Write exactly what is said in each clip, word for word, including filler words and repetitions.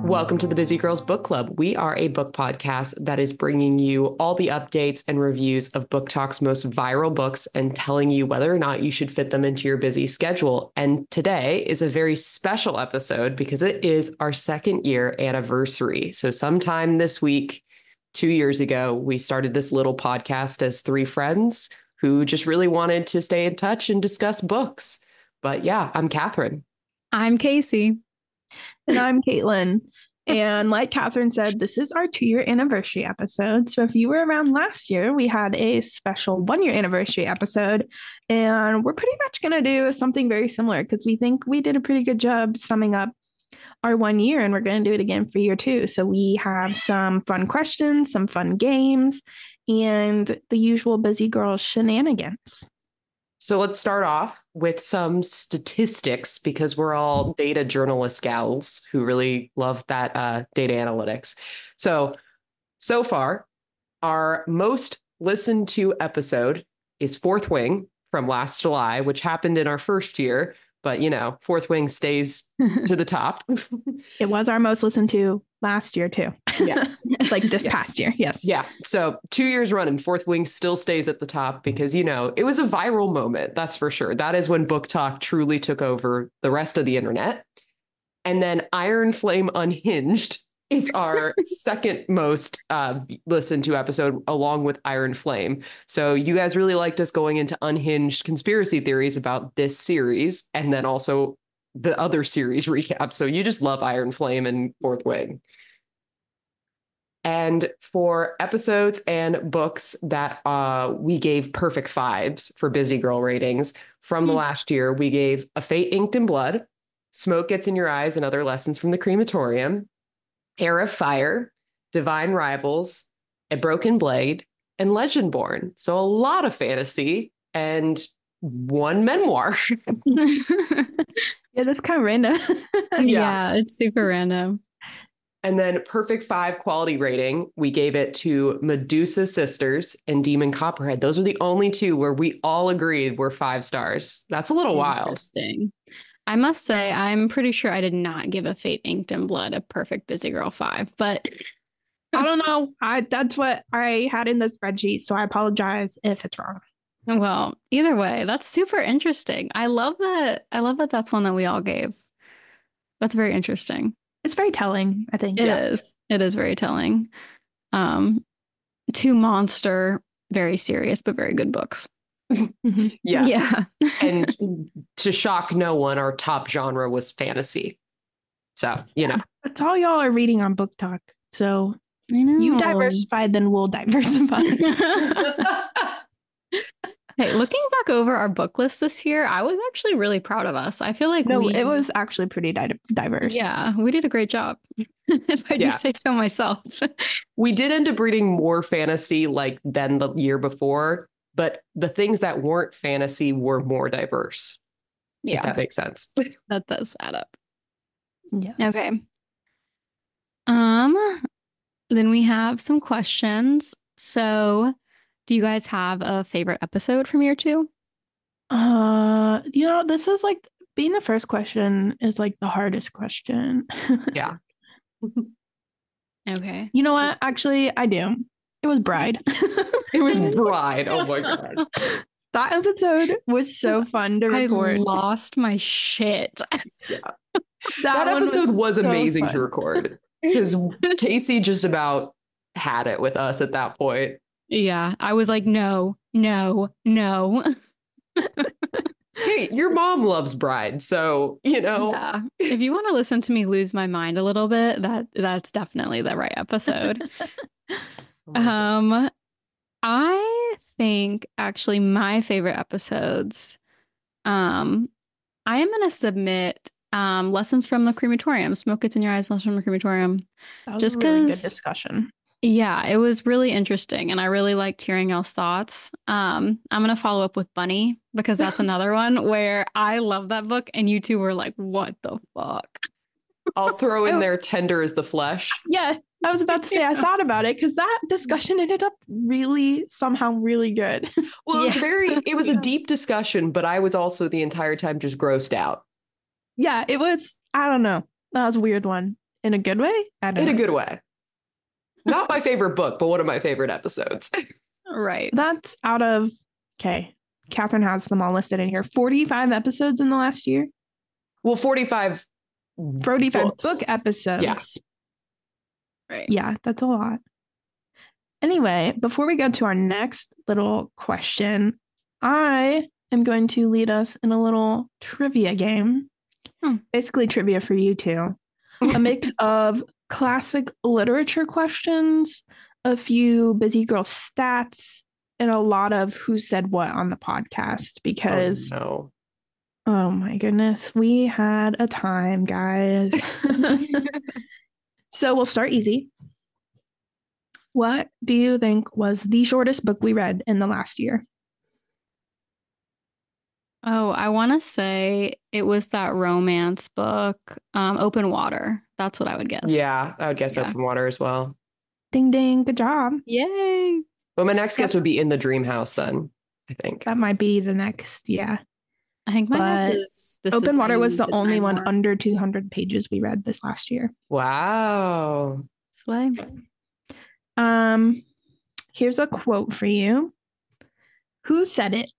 Welcome to the Busy Girls Book Club. We are a book podcast that is bringing you all the updates and reviews of Book Talk's most viral books and telling you whether or not you should fit them into your busy schedule. And today is a very special episode because it is our second year anniversary. So sometime this week, two years ago, we started this little podcast as three friends who just really wanted to stay in touch and discuss books. But yeah, I'm Catherine. I'm Casey. And I'm Caitlin. And like Catherine said, this is our two-year anniversary episode. So if you were around last year, we had a special one-year anniversary episode. And we're pretty much going to do something very similar because we think we did a pretty good job summing up our one year, and we're going to do it again for year two. So we have some fun questions, some fun games, and the usual Busy Girls shenanigans. So let's start off with some statistics because we're all data journalist gals who really love that uh, data analytics. So, so far, our most listened to episode is Fourth Wing from last July, which happened in our first year. But, you know, Fourth Wing stays to the top. It was our most listened to last year, too. Yes. Like this yeah. past year. Yes. Yeah. So two years running, Fourth Wing still stays at the top because, you know, it was a viral moment. That's for sure. That is when Book Talk truly took over the rest of the internet. And then Iron Flame Unhinged is our second most uh, listened to episode along with Iron Flame. So you guys really liked us going into unhinged conspiracy theories about this series and then also the other series recap. So you just love Iron Flame and Fourth Wing. And for episodes and books that uh, we gave perfect fives for Busy Girl ratings from the last year, we gave A Fate Inked in Blood, Smoke Gets in Your Eyes and Other Lessons from the Crematorium, Heir of Fire, Divine Rivals, A Broken Blade, and Legendborn. So a lot of fantasy and one memoir. Yeah, that's kind of random. yeah. yeah, it's super random. And then perfect five quality rating, we gave it to Medusa Sisters and Demon Copperhead. Those are the only two where we all agreed were five stars. That's a little wild. I must say, I'm pretty sure I did not give A Fate Inked in Blood a perfect Busy Girl five, but I don't know. I that's what I had in the spreadsheet, so I apologize if it's wrong. Well, either way, that's super interesting. I love that. I love that that's one that we all gave. That's very interesting. It's very telling, I think. It yeah. is. It is very telling. Um, two monster, very serious, but very good books. yeah. Yeah. And to shock no one, our top genre was fantasy. So, you yeah. know. That's all y'all are reading on Book Talk. So I know. You diversified, then we'll diversify. Hey, looking back over our book list this year, I was actually really proud of us. I feel like no, we, it was actually pretty di- diverse. Yeah, we did a great job. If I do yeah. say so myself. We did end up reading more fantasy like than the year before, but the things that weren't fantasy were more diverse. Yeah, if that makes sense. That does add up. Yes. Okay. Um, then we have some questions. So, do you guys have a favorite episode from year two? Uh, you know, this is like being the first question is like the hardest question. Yeah. Okay. You know what? Actually, I do. It was Bride. It was Bride. Oh my God. That episode was so fun to record. I lost my shit. Yeah. That, that episode was, was so amazing fun. to record because Casey just about had it with us at that point. Yeah, I was like, no, no, no. Hey, your mom loves Bride, so, you know. Yeah. If you want to listen to me lose my mind a little bit, that that's definitely the right episode. oh um, I think actually my favorite episodes, um, I am going to submit um, Lessons from the Crematorium, Smoke Gets in Your Eyes, Lessons from the Crematorium. That was just a really good discussion. Yeah, it was really interesting, and I really liked hearing y'all's thoughts. Um, I'm going to follow up with Bunny, because that's another one where I love that book, and you two were like, what the fuck? I'll throw in there Tender as the Flesh. Yeah, I was about to say, I thought about it, because that discussion ended up really, somehow really good. Well, it was yeah. very, it was a deep discussion, but I was also the entire time just grossed out. Yeah, it was, I don't know. That was a weird one. In a good way? I don't In a know. good way. Not my favorite book, but one of my favorite episodes. Right. That's out of, okay, Catherine has them all listed in here. forty-five episodes in the last year? Well, forty-five forty-five books. book episodes. Yeah. Right. Yeah, that's a lot. Anyway, before we go to our next little question, I am going to lead us in a little trivia game. Hmm. Basically, trivia for you two. A mix of classic literature questions, a few Busy Girl stats, and a lot of who said what on the podcast. Because, Oh, oh, no. my goodness, we had a time, guys. So we'll start easy. What do you think was the shortest book we read in the last year? Oh, I want to say it was that romance book, um, Open Water. That's what I would guess. Yeah, I would guess Yeah. Open Water as well. Ding ding, good job. Yay. But my next guess would be In the Dream House then, I think. That might be the next, yeah. I think my But guess is this Open is Water was in the only time one warp. under two hundred pages we read this last year. Wow. Slay. Um, here's a quote for you. Who said it?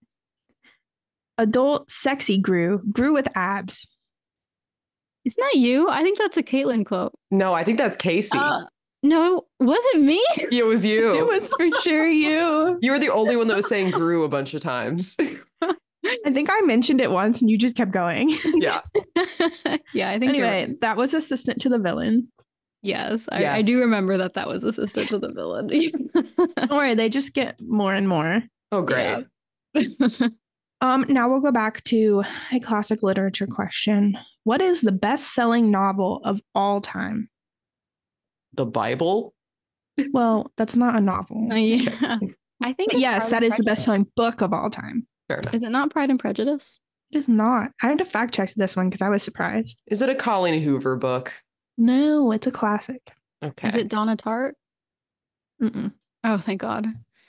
Adult sexy grew, grew with abs. Isn't that you? I think that's a Caitlin quote. No, I think that's Casey. Uh, no, was it me? It was you. It was for sure you. You were the only one that was saying grew a bunch of times. I think I mentioned it once and you just kept going. Yeah. Yeah, I think you're Anyway, right. that was assistant to the villain. Yes, I, I Yes. do remember that that was assistant to the villain. Don't worry, they just get more and more. Oh, great. Yeah. Um, now we'll go back to a classic literature question. What is the best-selling novel of all time? The Bible? Well, that's not a novel. Uh, yeah. I think But it's yes, Pride that and is the Prejudice. best-selling book of all time. Fair enough. Is it not Pride and Prejudice? It is not. I had to fact check this one because I was surprised. Is it a Colleen Hoover book? No, it's a classic. Okay. Is it Donna Tartt? Mm-mm. Oh, thank God.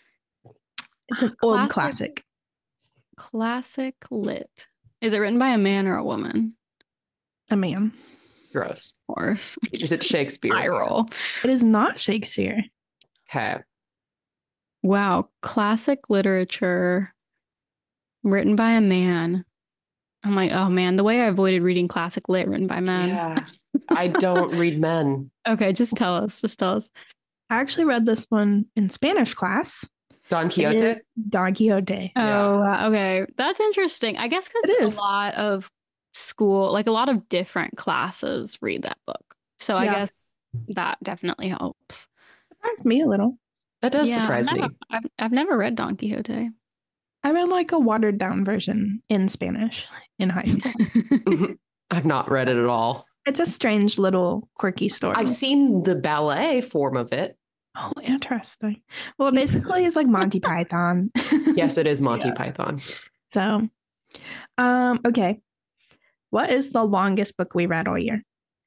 It's an old Classic. classic. Classic lit. Is it written by a man or a woman? A man. Gross. Of course. Is it Shakespeare? Eye roll. It is not Shakespeare. Okay. Wow. Classic literature written by a man. I'm like, oh man, the way I avoided reading classic lit written by men. Yeah. I don't read men. Okay, just tell us. Just tell us. I actually read this one in Spanish class. Don It Quixote? is Don Quixote. Yeah. Oh, uh, okay. That's interesting. I guess It because is. a lot of school, like a lot of different classes read that book. So I Yeah. guess that definitely helps. Surprised me a little. That does Yeah, surprise I've me. never, I've, I've never read Don Quixote. I read like a watered down version in Spanish in high school. I've not read it at all. It's a strange little quirky story. I've seen the ballet form of it. Oh, interesting. Well, it basically is like Monty Python. Yes, it is Monty Yeah. Python. So, um, okay. What is the longest book we read all year?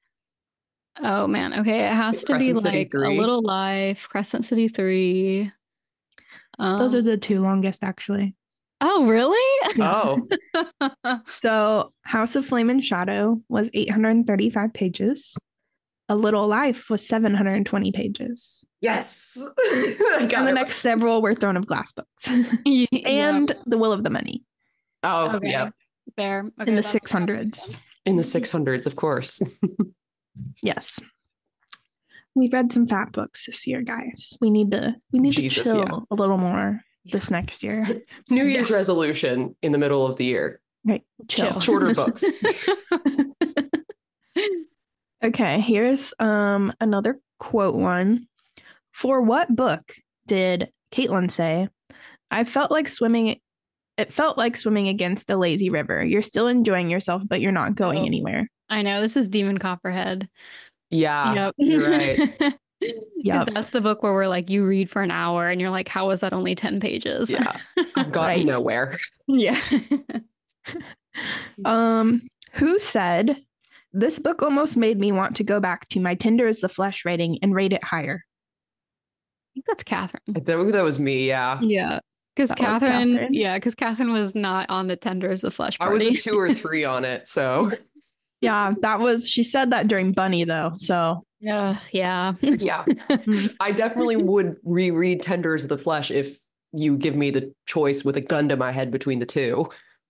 Oh man. Okay. It has to be Crescent City like A three. Little Life, Crescent City three. Um, Those are the two longest, actually. Oh, really? Oh, So, House of Flame and Shadow was eight hundred thirty-five pages. A Little Life was seven hundred twenty pages. yes. I got And the it. next several were Throne of Glass books. Yeah. And The Will of the Money Oh, Okay. yeah. Fair. Okay, in the that's- six hundreds. In the six hundreds, of course. Yes. We've read some fat books this year, guys. We need to we need Jesus, to chill yeah. a little more this next year. New Year's resolution in the middle of the year. Right. Chill. Chill. Shorter books. Okay, here's um another quote one. For what book did Caitlin say, I felt like swimming it felt like swimming against a lazy river. You're still enjoying yourself, but you're not going Oh. anywhere. I know this is Demon Copperhead. Yeah, Yep. you're right. 'Cause Yep. That's the book where we're like, you read for an hour and you're like, how was that only ten pages? Yeah, I've gotten Right. nowhere. Yeah. Um, who said this book almost made me want to go back to my Tinder is the flesh rating and rate it higher? I think that's Catherine. I think that was me. Yeah, Yeah. Because That was Catherine, Catherine. yeah, because Catherine was not on the Tender as the Flesh I Party. was a two or three on it. So Yeah, that was, she said that during Bunny though. So, Yeah, yeah. Yeah. I definitely would reread Tender as the Flesh if you give me the choice with a gun to my head between the two.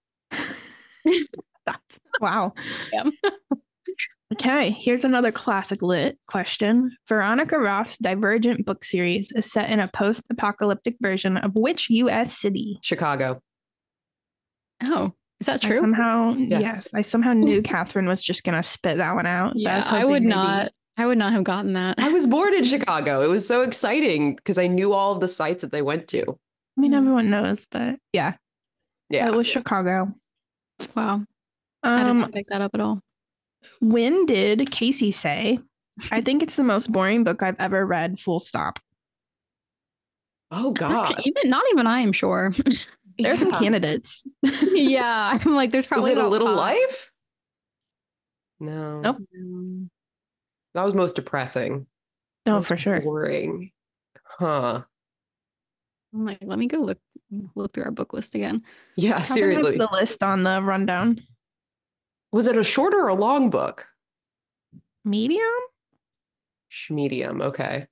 that's wow. Yeah. Okay, here's another classic lit question. Veronica Roth's Divergent book series is set in a post-apocalyptic version of which U S city? Chicago. Oh, is that I true? somehow, Yes. yes, I somehow knew Catherine was just gonna spit that one out. Yeah, was I would hoping maybe- not. I would not have gotten that. I was born in Chicago. It was so exciting because I knew all of the sites that they went to. I mean, Mm. everyone knows, but yeah, Yeah. it was Chicago. Wow. I did Um, not pick that up at all. when did Casey say, I think it's the most boring book I've ever read, full stop? Oh God. Actually, even not even I am sure. There are some Yeah. candidates. Yeah, I'm like, there's Was probably it A about Little five. Life? No. Nope. Um, That was most depressing. No, Most for sure. Boring. Huh. I'm like, let me go look look through our book list again. Yeah, Catherine has seriously. the list on the rundown. Was it a short or a long book? Medium? Medium. Okay.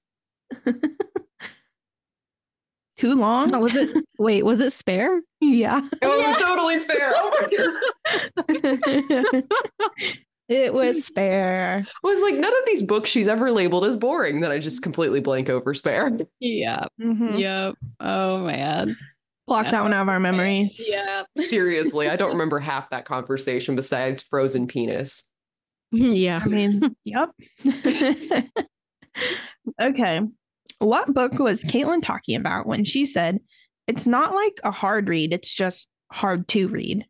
Too long? Oh, was it? Wait, was it Spare? Yeah. Oh, it was totally fair. Oh my God. It was Spare. I was like, none of these books she's ever labeled as boring that I just completely blank over Spare. Yeah. Mhm. Yep. Oh man. Block Yeah. that one out of our memories. Yeah. Seriously, I don't remember half that conversation besides frozen penis. Yeah. I mean, yep. Okay. What book was Caitlin talking about when she said, it's not like a hard read, it's just hard to read?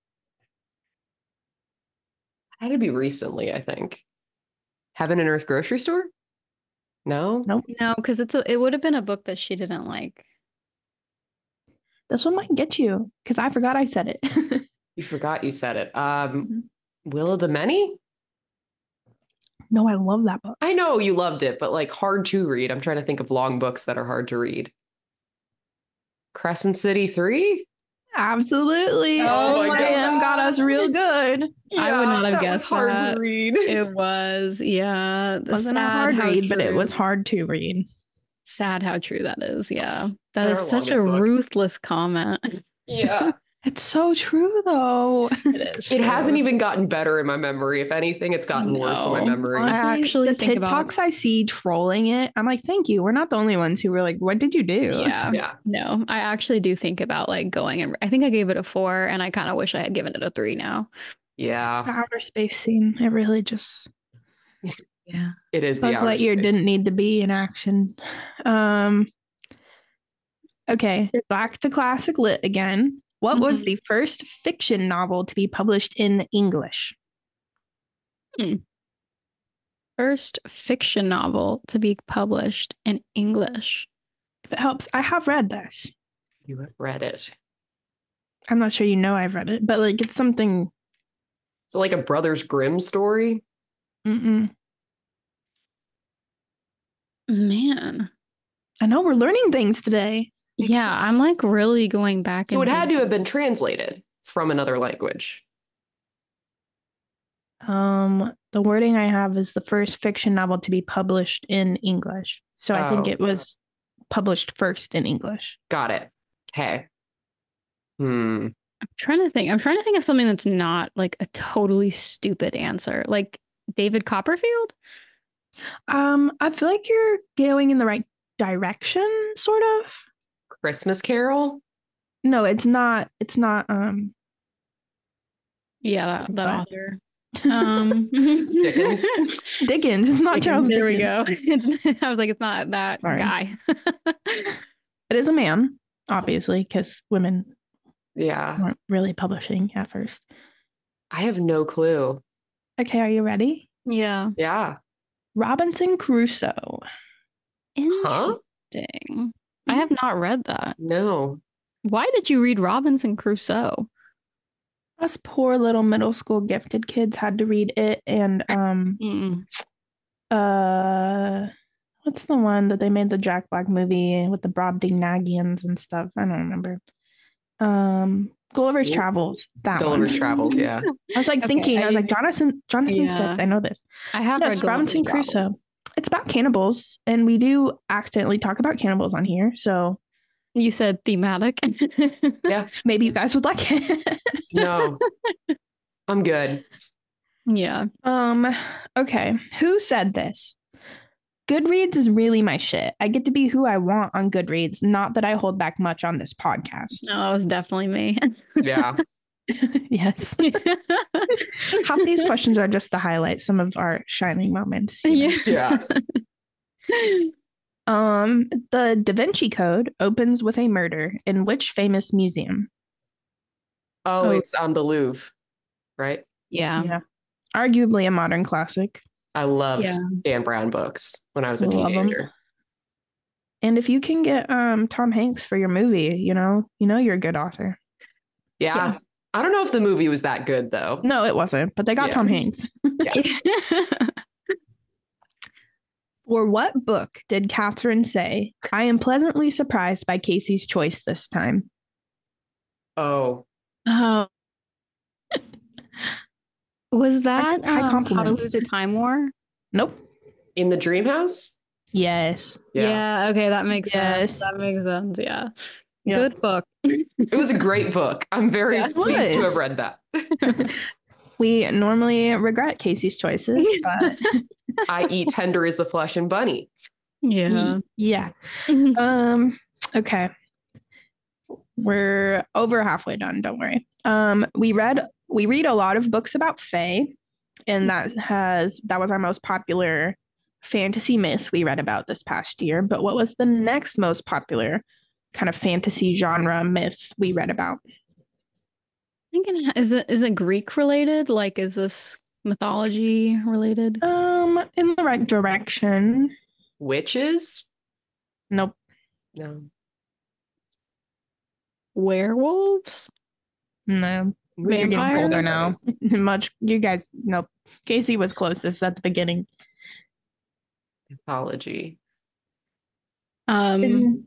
Had to be recently, I think. Heaven and Earth Grocery Store? No? Nope. No, because it's a it would have been a book that she didn't like. This one might get you because I forgot I said it. You forgot you said it. Um, Will of the Many? No, I love that book. I know you loved it, but like hard to read. I'm trying to think of long books that are hard to read. Crescent City three? Absolutely. Oh Oh, my Sam got us real good. I would not have that guessed was hard that. to read. It was, yeah. It wasn't a sad hard how read, but it true- was hard to read. Sad how true that is. Yeah. That Our is such a longest book. ruthless comment. Yeah. It's so true, though. It is. It true. hasn't even gotten better in my memory. If anything, it's gotten worse in my No. memory. Honestly, I actually, the think about- TikToks I see trolling it, I'm like, thank you. We're not the only ones who were like, what did you do? Yeah. Yeah. No, I actually do think about like going and I think I gave it a four and I kind of wish I had given it a three now. It's the Yeah. outer space scene. It really just Yeah. It is the Buzz outer Lightyear space. didn't need to be in action. Um okay, back to classic lit again. What was Mhm. the first fiction novel to be published in English? First fiction novel to be published in English. If it helps, I have read this. You have read it. I'm not sure you know I've read it, but like it's something. Is it like a Brothers Grimm story? Mm-mm. Man. I know we're learning things today. Yeah, I'm like really going back. So it and had to thinking- have been translated from another language. Um, the wording I have is the first fiction novel to be published in English. So I think Oh. it was published first in English. Got it. Okay. Hmm. I'm trying to think. I'm trying to think of something that's not like a totally stupid answer. Like David Copperfield? Um, I feel like you're going in the right direction, sort of. Christmas Carol? No, it's not. It's not. Um, Yeah, that, That's that fine. author. Um Dickens? Dickens. It's not Dickens, Charles there we Dickens. go. It's I was like, it's not that Sorry. guy. It is a man, obviously, because women Yeah. weren't really publishing at first. I have no clue. Okay, are you ready? Yeah. Yeah. Robinson Crusoe. Huh? Interesting. I have not read that. No. Why did you read Robinson Crusoe? Us poor little middle school gifted kids had to read it and um Mm. uh what's the one that they made the Jack Black movie with the Brobdingnagians and stuff? I don't remember. Um Gulliver's School- Travels. That Gulliver's one. Travels, yeah. I was like Okay, thinking, I was I- like, Jonathan, Jonathan Yeah. Swift. I know this. I have Yes, read Gulliver's Robinson Travels. Crusoe. It's about cannibals, and we do accidentally talk about cannibals on here. So You said thematic. Yeah. maybe you guys would like it. No, I'm good. Yeah. Um, okay. Who said this? Goodreads is really my shit. I get to be who I want on Goodreads, not that I hold back much on this podcast. No, that was definitely me. Yeah. Yes. Half these questions are just to highlight some of our shining moments. you know? Yeah. Yeah. Um, the Da Vinci Code opens with a murder in which famous museum? Oh, Oh. it's on the Louvre, right? Yeah. Arguably a modern classic. I love Yeah. Dan Brown books when I was a Love 'em. teenager. And if you can get um Tom Hanks for your movie, you know, you know you're a good author. Yeah. Yeah. I don't know if the movie was that good though. No, it wasn't, but they got Yeah. Tom Hanks. Yeah. For what book did Catherine say, I am pleasantly surprised by Casey's choice this time? Oh, Oh. Was that high um, How to compliments. Lose a Time War? Nope. in the Dream House? Yes. Yeah. Okay, that makes Yes. sense. That makes sense. Yeah. Yeah. Good book. It was a great book. I'm very Yeah, it pleased to was. have read that. We normally regret Casey's choices, but I eat tender as the flesh and bunny. Yeah. yeah. Um, okay. We're over halfway done, don't worry. Um, we read we read a lot of books about Fae, and that has that was our most popular fantasy myth we read about this past year. But what was the next most popular kind of fantasy genre myth we read about? Thinking, is it is it Greek related? Like, is this mythology related? Um, in the right direction. Witches? Nope. No. Werewolves? No. You're getting Vampires? older now. Much you guys nope. Casey was closest at the beginning. Mythology. Um, In,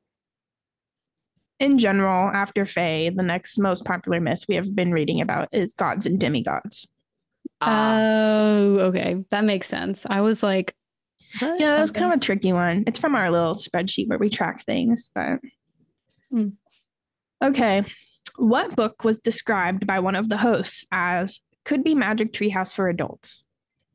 in general, after Fae, the next most popular myth we have been reading about is gods and demigods. Ah, oh, okay. That makes sense. I was like, what? Yeah, that was Okay. kind of a tricky one. It's from our little spreadsheet where we track things, but Hmm. okay. What book was described by one of the hosts as could be Magic Treehouse for adults?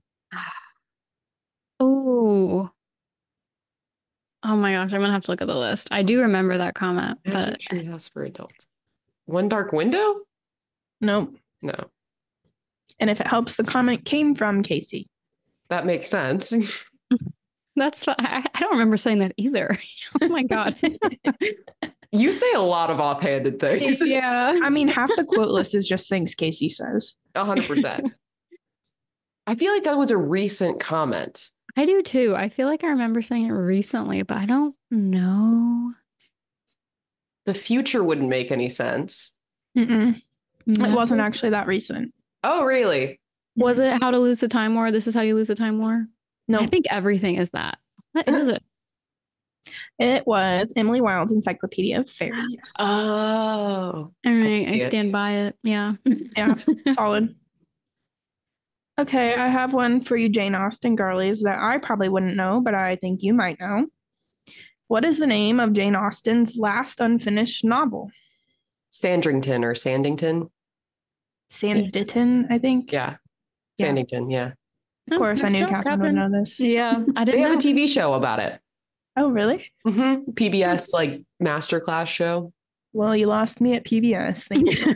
Oh. Oh my gosh, I'm gonna have to look at the list. I do remember that comment, but Magic Treehouse for adults. One Dark Window? Nope. No, And if it helps, the comment came from Casey. that makes sense. that's fi- I, I don't remember saying that either. Oh my god. You say a lot of offhanded things. Yeah. I mean, half the quote list is just things Casey says. A hundred percent. I feel like that was a recent comment. I do too. I feel like I remember saying it recently, but I don't know. The future wouldn't make any sense. Mm-mm. It No. wasn't actually that recent. Oh, really? Was it How to Lose the Time War? This is how you lose the time war? No, I think everything is that. What is it? it was Emily Wilde's Encyclopedia of Fairies. Oh. All right, see I it. stand by it. Yeah. Yeah, solid. Okay, I have one for you, Jane Austen girlies, that I probably wouldn't know, but I think you might know. What is the name of Jane Austen's last unfinished novel? Sandrington or Sandington? Sanditon, I think. Yeah. Yeah. Sandington, yeah. Of course, I knew Good job, Catherine would know this. Yeah, I They didn't have know. a T V show about it. Oh, really? Mm-hmm. P B S like masterclass show. Well, you lost me at P B S. Thank you.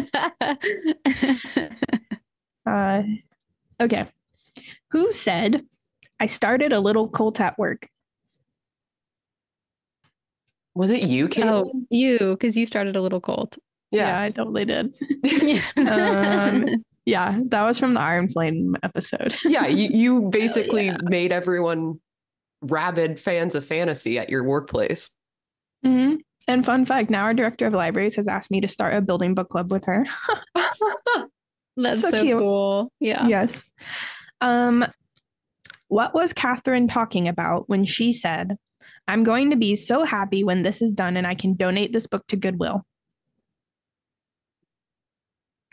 uh, okay. Who said, I started a little cult at work? Was it you, Kate? Oh, you, because you started a little cult. Yeah, I totally did. Yeah. Um, Yeah, that was from the Iron Flame episode. Yeah, you, you basically yeah. made everyone rabid fans of fantasy at your workplace. hmm And fun fact, now our director of libraries has asked me to start a building book club with her. That's So so, cute. cool. Yeah. Yes. Um, what was Catherine talking about when she said, I'm going to be so happy when this is done and I can donate this book to Goodwill?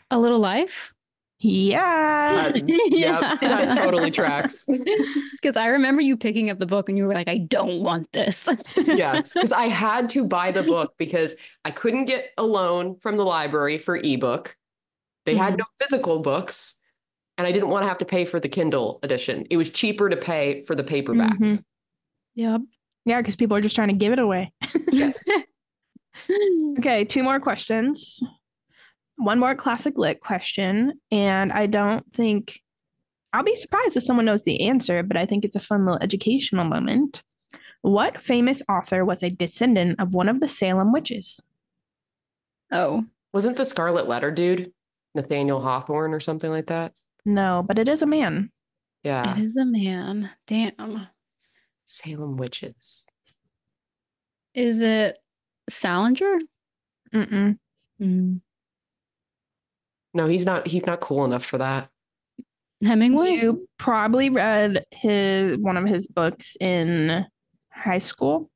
A Little Life? Yeah. Uh, yep, that totally tracks. Because I remember you picking up the book and you were like, I don't want this. Yes, because I had to buy the book because I couldn't get a loan from the library for ebook. They had Mhm. no physical books, and I didn't want to have to pay for the Kindle edition. It was cheaper to pay for the paperback. Mhm. Yep. Yeah, because people are just trying to give it away. Yes. Okay, two more questions. One more classic lit question. And I don't think I'll be surprised if someone knows the answer, but I think it's a fun little educational moment. What famous author was a descendant of one of the Salem witches? Oh, Wasn't the Scarlet Letter dude Nathaniel Hawthorne or something like that? No, but it is a man. it Yeah. is a man. Damn. Salem witches. Is it Salinger? Mm-mm. Mm. No, he's not. He's not cool enough for that. Hemingway? You probably read his one of his books in high school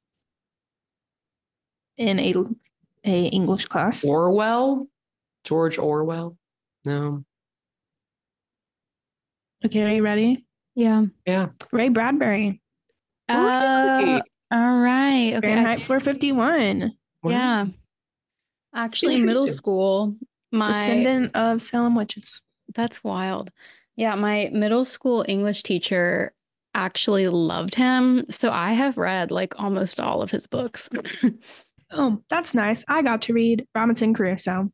in a a English class. Orwell? George Orwell? No. Okay, are you ready? Yeah. Yeah. Ray Bradbury, Uh, Really? all right. Okay. I- Fahrenheit four fifty-one, Wow. yeah. Actually, middle Interesting. school, my descendant of Salem witches. that's wild. Yeah, my middle school English teacher actually loved him. So I have read like almost all of his books. Oh, that's nice. I got to read Robinson Crusoe.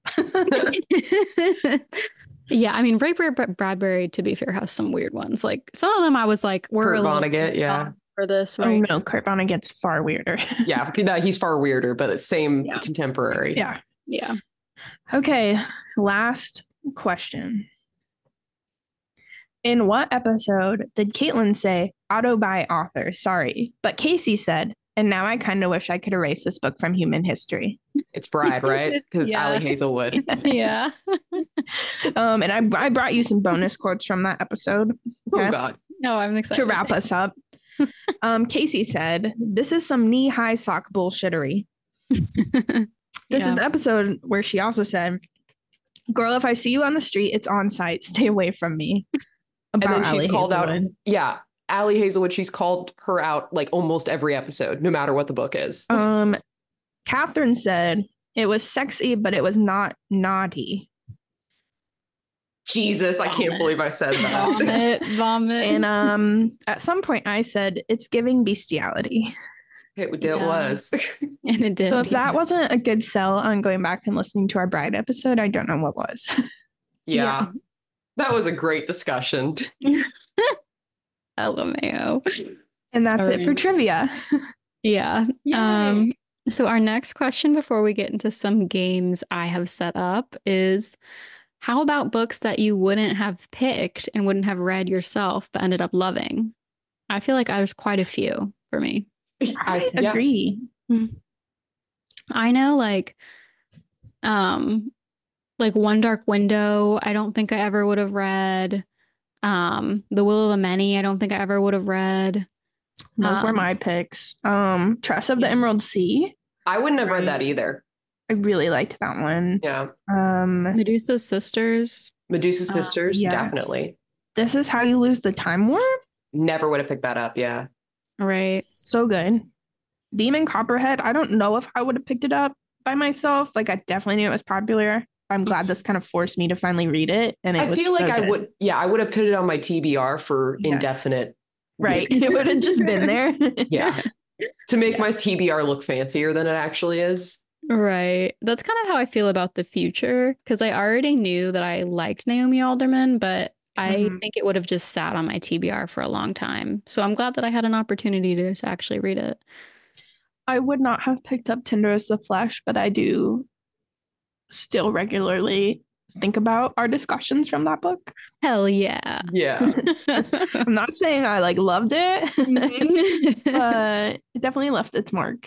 Yeah, I mean, Ray Brad- Bradbury, to be fair, has some weird ones. Like some of them I was like, we're Kurt a little Vonnegut, yeah. for this, Oh right? no, Kurt Vonnegut's far weirder. Yeah, that he's far weirder, but it's same Yeah. contemporary. Yeah. Yeah. Okay, last question. In what episode did Caitlin say auto by author? Sorry, but Casey said, and now I kind of wish I could erase this book from human history. It's Bride, right? Because it's Yeah. Allie Hazelwood. Yeah. Um, and I I brought you some bonus quotes from that episode. Oh Okay. God. No, I'm excited. To wrap us up. Um, Casey said, "This is some knee-high sock bullshittery." This Yeah. is the episode where she also said, "Girl, if I see you on the street, it's on site. Stay away from me." And About then she's Allie called out. Hazelwood. Yeah, Allie Hazelwood. She's called her out like almost every episode, no matter what the book is. Um, Catherine said it was sexy, but it was not naughty. Jesus, I can't Vomit. believe I said that. Vomit, vomit. And um, at some point, I said it's giving bestiality. It, it Yeah. was. And it did. So if that wasn't a good sell on going back and listening to our Bride episode, I don't know what was. Yeah. Yeah. That was a great discussion. L M A O. And that's it for Alright. trivia. Yeah. Yay. Um, so our next question before we get into some games I have set up is how about books that you wouldn't have picked and wouldn't have read yourself but ended up loving? I feel like there's quite a few for me. I yeah. agree. I know like um like One Dark Window, I don't think I ever would have read. Um, The Will of the Many, I don't think I ever would have read. Those were Um, my picks. Um, Tress of the Emerald Sea. I wouldn't have read Right. that either. I really liked that one. Yeah. Um, Medusa's Sisters. Medusa Uh, Sisters, yes. definitely. This is How You Lose the Time Warp. Never would have picked that up. Yeah. Right. So good. Demon Copperhead. I don't know if I would have picked it up by myself. Like I definitely knew it was popular. I'm glad this kind of forced me to finally read it. And it I was feel like so I good. would, yeah, I would have put it on my T B R for Yeah. indefinite. Right. It would have just been there. Yeah. To make my T B R look fancier than it actually is. Right. That's kind of how I feel about the future because I already knew that I liked Naomi Alderman, but I Mhm. think it would have just sat on my T B R for a long time. So I'm glad that I had an opportunity to, to actually read it. I would not have picked up Tender as the Flesh, but I do still regularly think about our discussions from that book. Hell yeah. Yeah. I'm not saying I like loved it, but it definitely left its mark.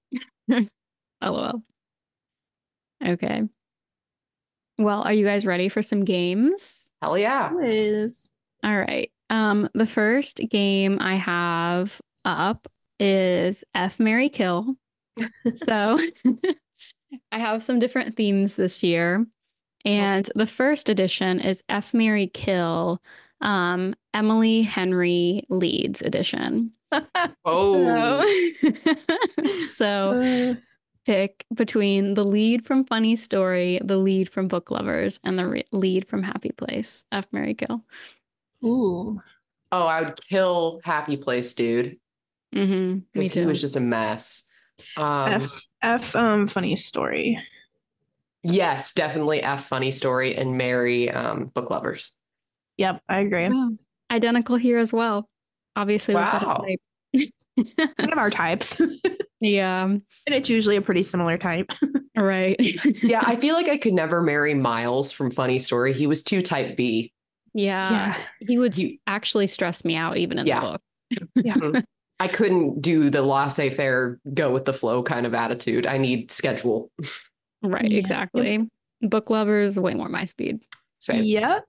LOL. Okay. Well, are you guys ready for some games? Hell yeah. Liz. All right. Um, the first game I have up is F Mary Kill. So I have some different themes this year. And the first edition is F. Mary Kill, um, Emily Henry Leeds edition. Oh, So, so Uh, pick between the lead from Funny Story, the lead from Book Lovers, and the re- lead from Happy Place. F. Mary Kill. ooh. oh, I would kill Happy Place, dude, Mm-hmm. Me because he too. was just a mess. Um, F F um funny story. yes, definitely F Funny Story and Mary um, Book Lovers. Yep, I agree. Yeah. Identical here as well. Obviously, we've got Wow. a We type. have our types. And Yeah, it's usually a pretty similar type. right. Yeah, I feel like I could never marry Miles from Funny Story. He was too type B. Yeah. Yeah. He would He- actually stress me out even in Yeah. the book. Yeah. I couldn't do the laissez-faire, go with the flow kind of attitude. I need schedule. Right, Yeah. exactly. Book Lovers, way more my speed. Same. Yep.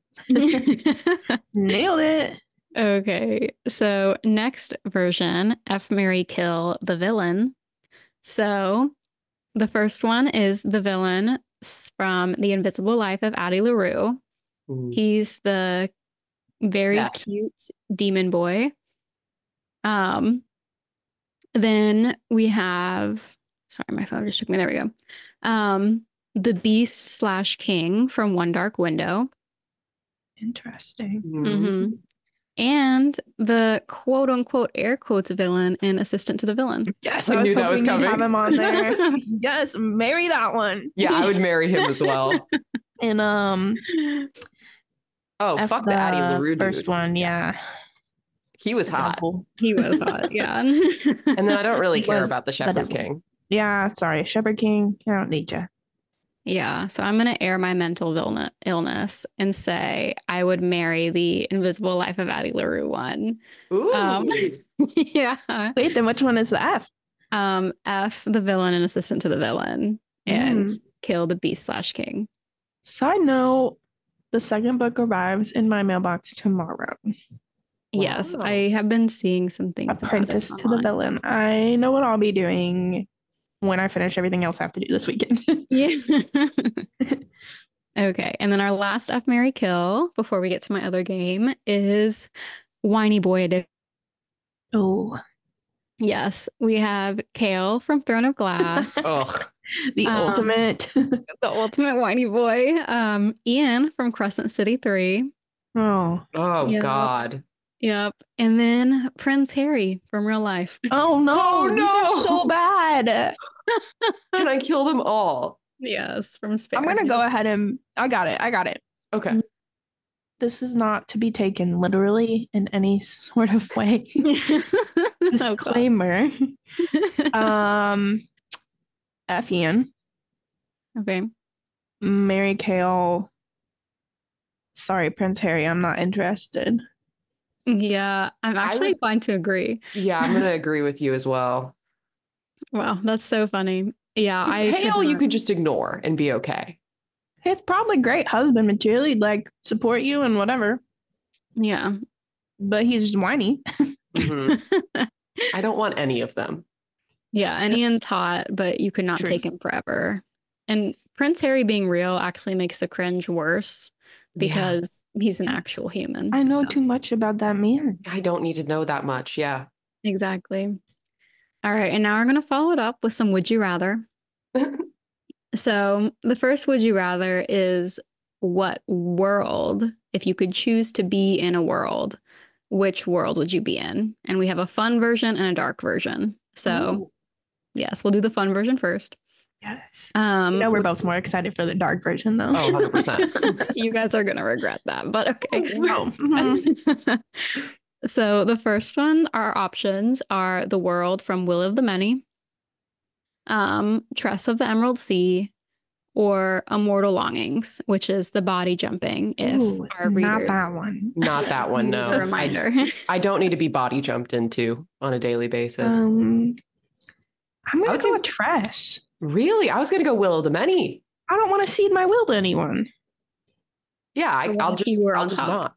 Nailed it. Okay, so next version, F. Mary Kill the Villain. So the first one is the villain s- from The Invisible Life of Addie LaRue. Mm. He's the very Yeah. cute demon boy. Um, then we have, sorry, my phone just took me. There we go. Um, the Beast slash King from One Dark Window. Interesting. Mm-hmm. And the quote unquote air quotes villain and assistant to the villain. Yes, I I was knew that was hoping you'd have coming. him on there. Yes, marry that one. Yeah, I would marry him as well. And um, Oh, F fuck the, Addie LaRue first dude. one, yeah. He was hot. Devil. He was hot, yeah. And then I don't really He care was about the the Shepherd devil. King. Yeah, sorry, Shepherd King. I don't need you. Yeah, so I'm gonna air my mental vilna- illness and say I would marry the Invisible Life of Addie LaRue one. Ooh. Um, yeah. Wait, then which one is the F? Um, F the villain and assistant to the villain, and Mm. kill the Beast slash King. Side note, the second book arrives in my mailbox tomorrow. Yes, Wow. I have been seeing some things about it Apprentice to the online. Villain. I know what I'll be doing when I finish everything else I have to do this weekend. Yeah. Okay, and then our last F Mary Kill before we get to my other game is Whiny Boy Edition. Oh, Yes, we have Kale from Throne of Glass, Ugh. the Um, ultimate. the ultimate whiny boy. Um, Ian from Crescent City three. Oh. Oh, Yeah. God. Yep, and then Prince Harry from Real Life. Oh no, Oh, these are no. so bad. Can I kill them all? Yes, from Spare. I'm gonna go ahead and I got it. I got it. Okay. This is not to be taken literally in any sort of way. Oh, God. Disclaimer. um F Ian, Okay. Mary Kale. Sorry, Prince Harry, I'm not interested. Yeah, I'm I actually would- inclined to agree. Yeah, I'm going to agree with you as well. Wow, that's so funny. Yeah, I could Kale, you not- could just ignore and be okay. He's probably great husband material. He'd like support you and whatever, Yeah. but he's just whiny. Mhm. I don't want any of them. Yeah, and Ian's hot, but you could not True. take him forever. And Prince Harry being real actually makes the cringe worse because he's an actual human. I know Yeah, too much about that man. I don't need to know that much. Yeah. exactly. All right, and now we're going to follow it up with some Would You Rather. So the first Would You Rather is what world, if you could choose to be in a world, which world would you be in? And we have a fun version and a dark version. So Ooh, yes, we'll do the fun version first. yes. Um, You know, we're both more excited for the dark version, though. Oh, one hundred percent. you guys are going to regret that, but okay. Oh, mhm. So the first one, our options are the world from Will of the Many, um, Tress of the Emerald Sea, or Immortal Longings, which is the body jumping. If Ooh, our not reader that one. Not that one, needs no. a I, reminder. I don't need to be body jumped into on a daily basis. Um, I'm I gonna would go say- with Tress. Really? I was going to go Will of the Many. I don't want to cede my will to anyone. Yeah, I, What I'll if just, you were I'll on just top?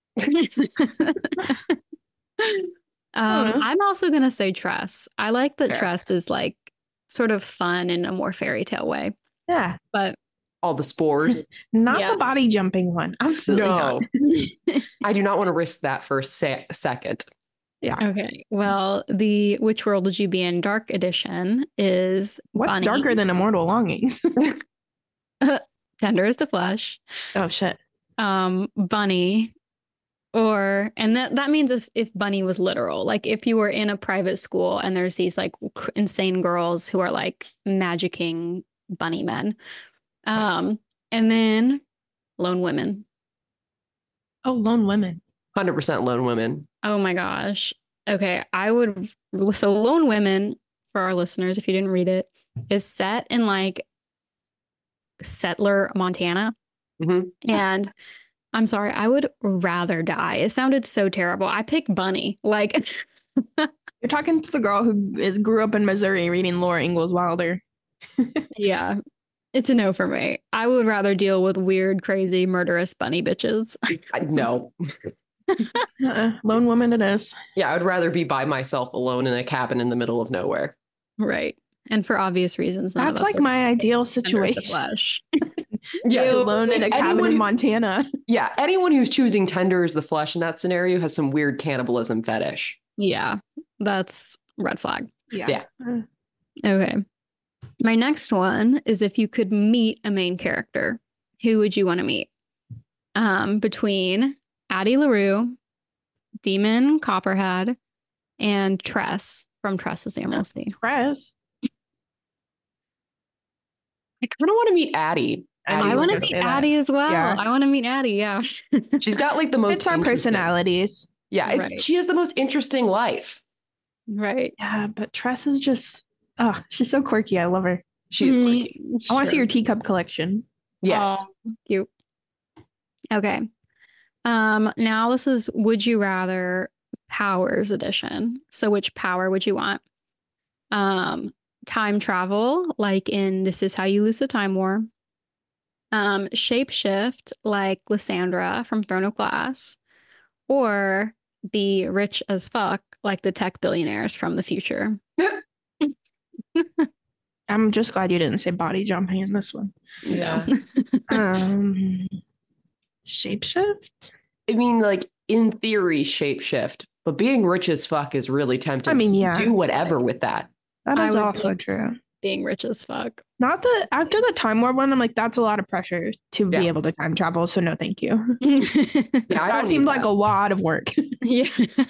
not. um, know. I'm also gonna say Tress. I like that Fair. Tress is like sort of fun in a more fairy tale way, Yeah. but all the spores. Not Yeah. the body jumping one. Absolutely No, not. I do not want to risk that for a se- second. Yeah. Okay. Well, the Which World Would You Be In Dark edition is What's Bunny. darker than Immortal Longings? Tender as the Flesh. Oh shit. Um, Bunny. Or, and that, that means if, if Bunny was literal, like if you were in a private school and there's these like cr- insane girls who are like magicking bunny men. Um, and then Lone Women. Oh, Lone Women. one hundred percent Lone Women. Oh my gosh. Okay. I would, so Lone Women, for our listeners, if you didn't read it, is set in like Settler, Montana. Mhm. And I'm sorry, I would rather die. It sounded so terrible. I picked Bunny. Like, You're talking to the girl who is, grew up in Missouri reading Laura Ingalls Wilder. yeah, it's a no for me. I would rather deal with weird, crazy, murderous bunny bitches. I- No. Uh-uh. Lone Woman it is. Yeah, I would rather be by myself alone in a cabin in the middle of nowhere. Right. And for obvious reasons. none of That's us like are my ideal tender as the situation. flesh. Yeah, You're alone in a cabin anyone in who- Montana. yeah. Anyone who's choosing tender as the flesh in that scenario has some weird cannibalism fetish. Yeah, that's red flag. Yeah. Yeah. Uh, Okay. My next one is if you could meet a main character, who would you want to meet? Um, between Addie LaRue, Demon Copperhead, and Tress from Tress's Animal Sea. Press. I kind of want to meet Addie. I Addie I knew want you to were meet gonna say that. Addie as well. Yeah. I want to meet Addie. Yeah. She's got like the most. It's our interesting- personalities. Yeah, it's, Right. she has the most interesting life. Right. Yeah, but Tress is just, oh, she's so quirky. I love her. She's Mm, quirky. I want to see sure. her teacup collection. Yes. Oh, cute. Okay. Um, now this is Would You Rather Powers edition. So which power would you want? Um, time travel, like in This Is How You Lose the Time War. Um, shapeshift, like Lysandra from Throne of Glass. Or be rich as fuck, like the tech billionaires from the future. I'm just glad you didn't say body jumping in this one. Yeah. Um, shapeshift? I mean, like in theory, shapeshift, but being rich as fuck is really tempting. I mean, So yeah. do whatever with that. That I is would also go- true. Being rich as fuck. Not the after the Time War one, I'm like, that's a lot of pressure to Yeah. be able to time travel. So no, thank you. Yeah, I that don't seemed need like that. a lot of work. Yeah.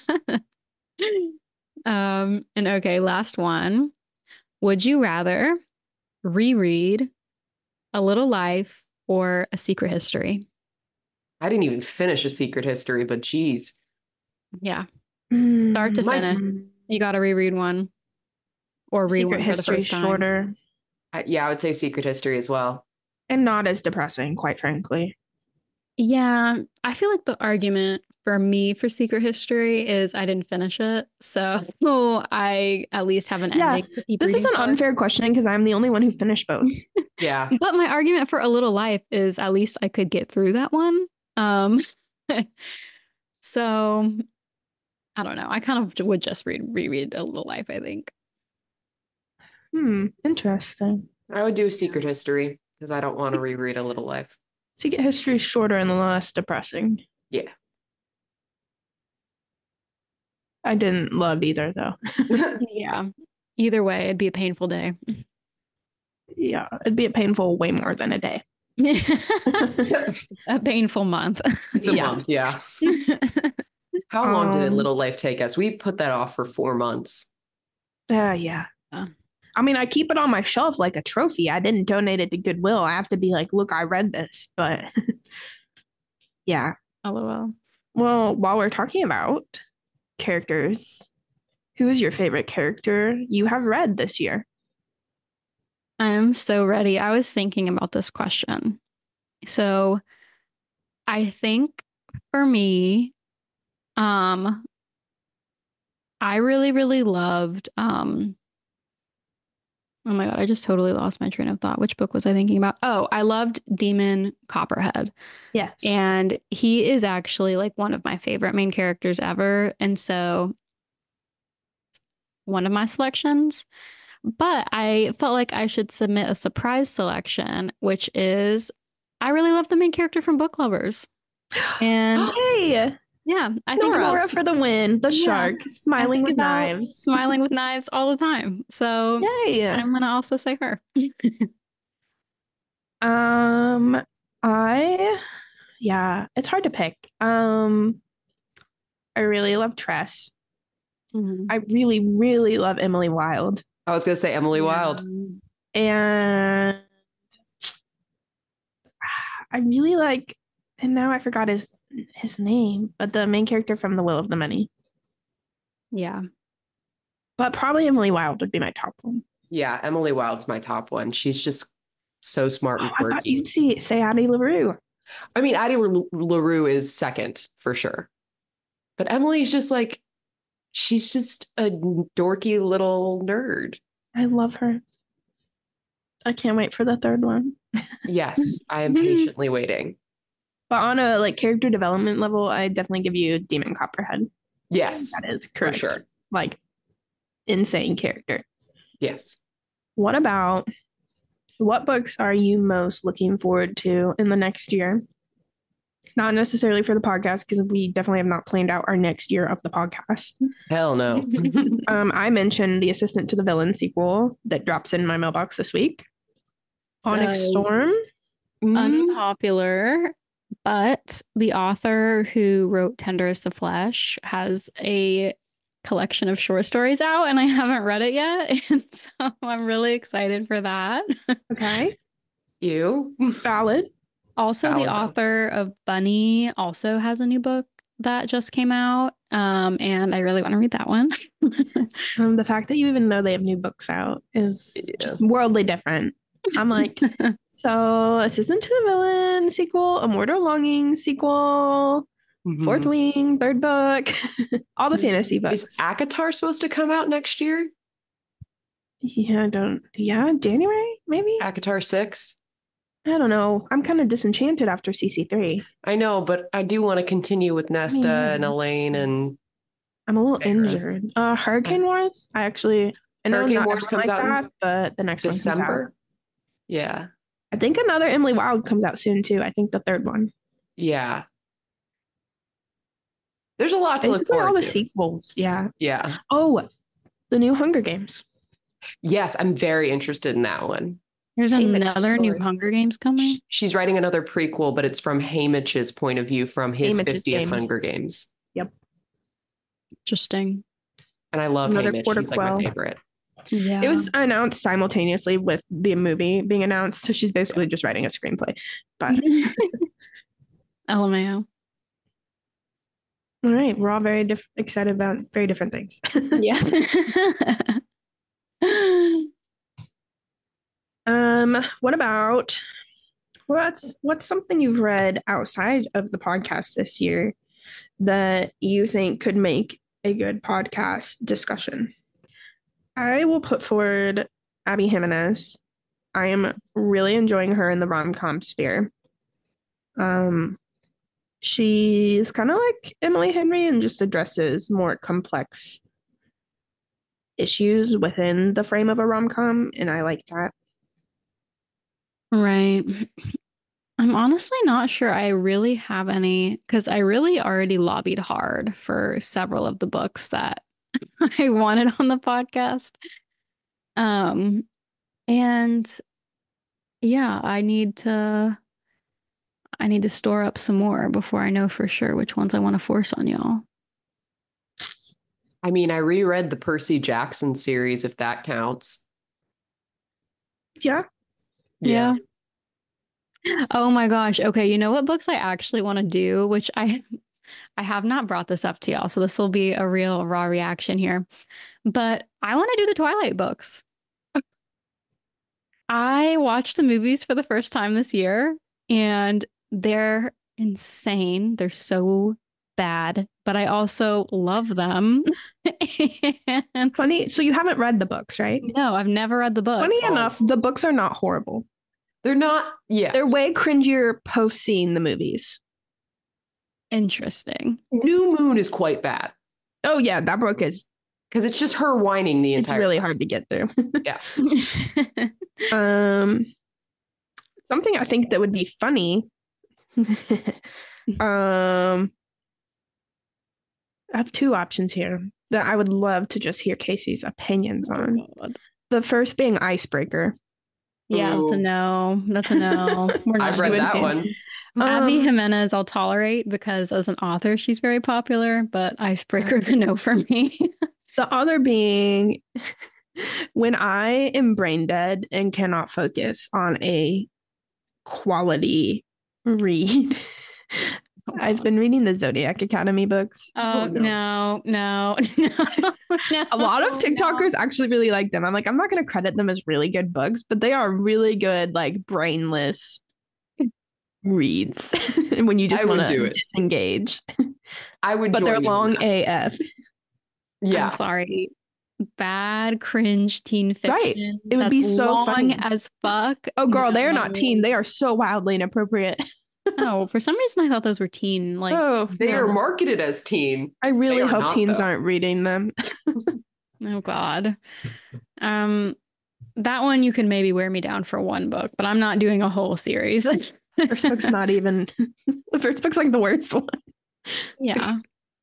um, and okay, last one. Would you rather reread A Little Life or A Secret History? I didn't even finish A Secret History, but geez. Yeah, Start to Mm, my- finish. you got to reread one or read Secret one for the history first time. shorter I, yeah, I would say Secret History as well. and not as depressing, quite frankly. Yeah, I feel like the argument for me for Secret History is I didn't finish it, so I at least have an Yeah, ending. to keep This is reading an for. unfair question because I'm the only one who finished both. Yeah. But my argument for A Little Life is at least I could get through that one. Um, so I don't know. I kind of would just read reread A Little Life, I think. Hmm, interesting. I would do Secret History because I don't want to reread A Little Life. Secret history is shorter and less depressing. Yeah. I didn't love either though. Yeah. Either way, it'd be a painful day. Yeah, it'd be a painful way more than a day. A painful month. It's a Yeah. month. Yeah. How long did A Um, Little Life take us? We put that off for four months. Uh, yeah. Yeah. I mean, I keep it on my shelf like a trophy. I didn't donate it to Goodwill. I have to be like, look, I read this. But yeah. LOL. Well, while we're talking about characters, who is your favorite character you have read this year? I'm so ready. I was thinking about this question. So I think for me, um, I really, really loved, um, oh my God, I just totally lost my train of thought. Which book was I thinking about? Oh, I loved Demon Copperhead. Yes. And he is actually like one of my favorite main characters ever. And so one of my selections. But I felt like I should submit a surprise selection, which is I really love the main character from Book Lovers. And Hey, yeah, I think Nora about for the win. The Yeah. shark I smiling think with about knives. smiling with knives all the time. So Yay. I'm gonna also say her. Um, I yeah, it's hard to pick. Um, I really love Tress. Mhm. I really, really love Emily Wilde. I was gonna say Emily Wilde. And I really like, and now I forgot his his name, but the main character from The Will of the Many. Yeah. But probably Emily Wilde would be my top one. Yeah, Emily Wilde's my top one. She's just so smart and Oh, I thought quirky. you'd see say Addie LaRue. I mean, Addie La- LaRue is second for sure. But Emily's just like, she's just a dorky little nerd. I love her. I can't wait for the third one. Yes, I am patiently waiting. But on a like character development level, I definitely give you Demon Copperhead. Yes, That is for correct. sure. Like insane character. Yes. What about what books are you most looking forward to in the next year? Not necessarily for the podcast, because we definitely have not planned out our next year of the podcast. Hell no. Um, I mentioned the Assistant to the Villain sequel that drops in my mailbox this week. Onyx So, Storm. Mm, unpopular, but the author who wrote Tender as the Flesh has a collection of short stories out, and I haven't read it yet. And so I'm really excited for that. Okay. you. Valid. Also, the Valid. author of Bunny also has a new book that just came out. Um, and I really want to read that one. Um, the fact that you even know they have new books out is Yeah. just worldly different. I'm like, so Assistant to the Villain sequel, A Mortal Longing sequel, Mhm. Fourth Wing, third book, all the fantasy Is books. ACOTAR supposed to come out next year? Yeah, I don't, yeah, January, maybe? ACOTAR six? I don't know. I'm kind of disenchanted after C C three. I know, but I do want to continue with Nesta and yes. Elaine and I'm a little Sarah. injured. Uh, Hurricane Wars, I actually, I know Hurricane not Wars everyone comes like out in that, but the next one comes out. December. Yeah. I think another Emily Wilde comes out soon too. I think the third one. Yeah. There's a lot to look Basically all forward the to. sequels. Yeah. Yeah. Oh, the new Hunger Games. Yes, I'm very interested in that one. There's Haymitch another new story. Hunger Games coming. Sh- She's writing another prequel, but it's from Haymitch's point of view from his Haymitch's fiftieth games. Hunger Games. Interesting. And I love Another Haymitch. quarter He's like my quell. favorite. Yeah. It was announced simultaneously with the movie being announced. So she's basically just writing a screenplay. But L M A O. all right, we're all very diff- excited about very different things. Yeah. um, what about what's what's something you've read outside of the podcast this year that you think could make a good podcast discussion? I will put forward Abby Jimenez. I am really enjoying her in the rom-com sphere. Um, she's kind of like Emily Henry and just addresses more complex issues within the frame of a rom-com, and I like that. Right. I'm honestly not sure I really have any, because I really already lobbied hard for several of the books that I wanted on the podcast. Um, and yeah, I need to I need to store up some more before I know for sure which ones I want to force on y'all. I mean, I reread the Percy Jackson series, if that counts. Yeah. Yeah. Oh my gosh. Okay, you know what books I actually want to do, which I I have not brought this up to y'all, so this will be a real raw reaction here. But I want to do the Twilight books. I watched the movies for the first time this year, and they're insane. They're so bad, but I also love them. And Funny. So you haven't read the books, right? no, I've never read the book. Funny Oh. enough, the books are not horrible. They're not, yeah. They're way cringier post seeing the movies. Interesting. New Moon is quite bad. Oh yeah, that book is because it's just her whining the It's entire really time. hard to get through. Yeah. um, something I think that would be funny. um, I have two options here that I would love to just hear Casey's opinions on. Oh, God. The first being Icebreaker. Yeah, that's a Ooh. no. That's a no. We're not I've read doing that it. one. Abby Um, Jimenez, I'll tolerate because as an author, she's very popular, but Icebreaker's a no for me. The other being when I am brain dead and cannot focus on a quality read. I've been reading the Zodiac Academy books. Oh, no, no, no, no. A lot of no. TikTokers actually really like them. I'm like, I'm not going to credit them as really good books, but they are really good, like brainless reads when you just I would want do to it. disengage. I would, But join they're you in long that. A F. Yeah. I'm sorry. Bad cringe teen fiction. Right. It would be that's so long funny. as fuck. Oh, girl, they are No. not teen. They are so wildly inappropriate. Oh, for some reason I thought those were teen. Like, oh, They no. are marketed as teen. I really They are hope not, teens though. aren't reading them. oh God. Um, that one you could maybe wear me down for one book, but I'm not doing a whole series. First book's not even. The first book's like the worst one. Yeah.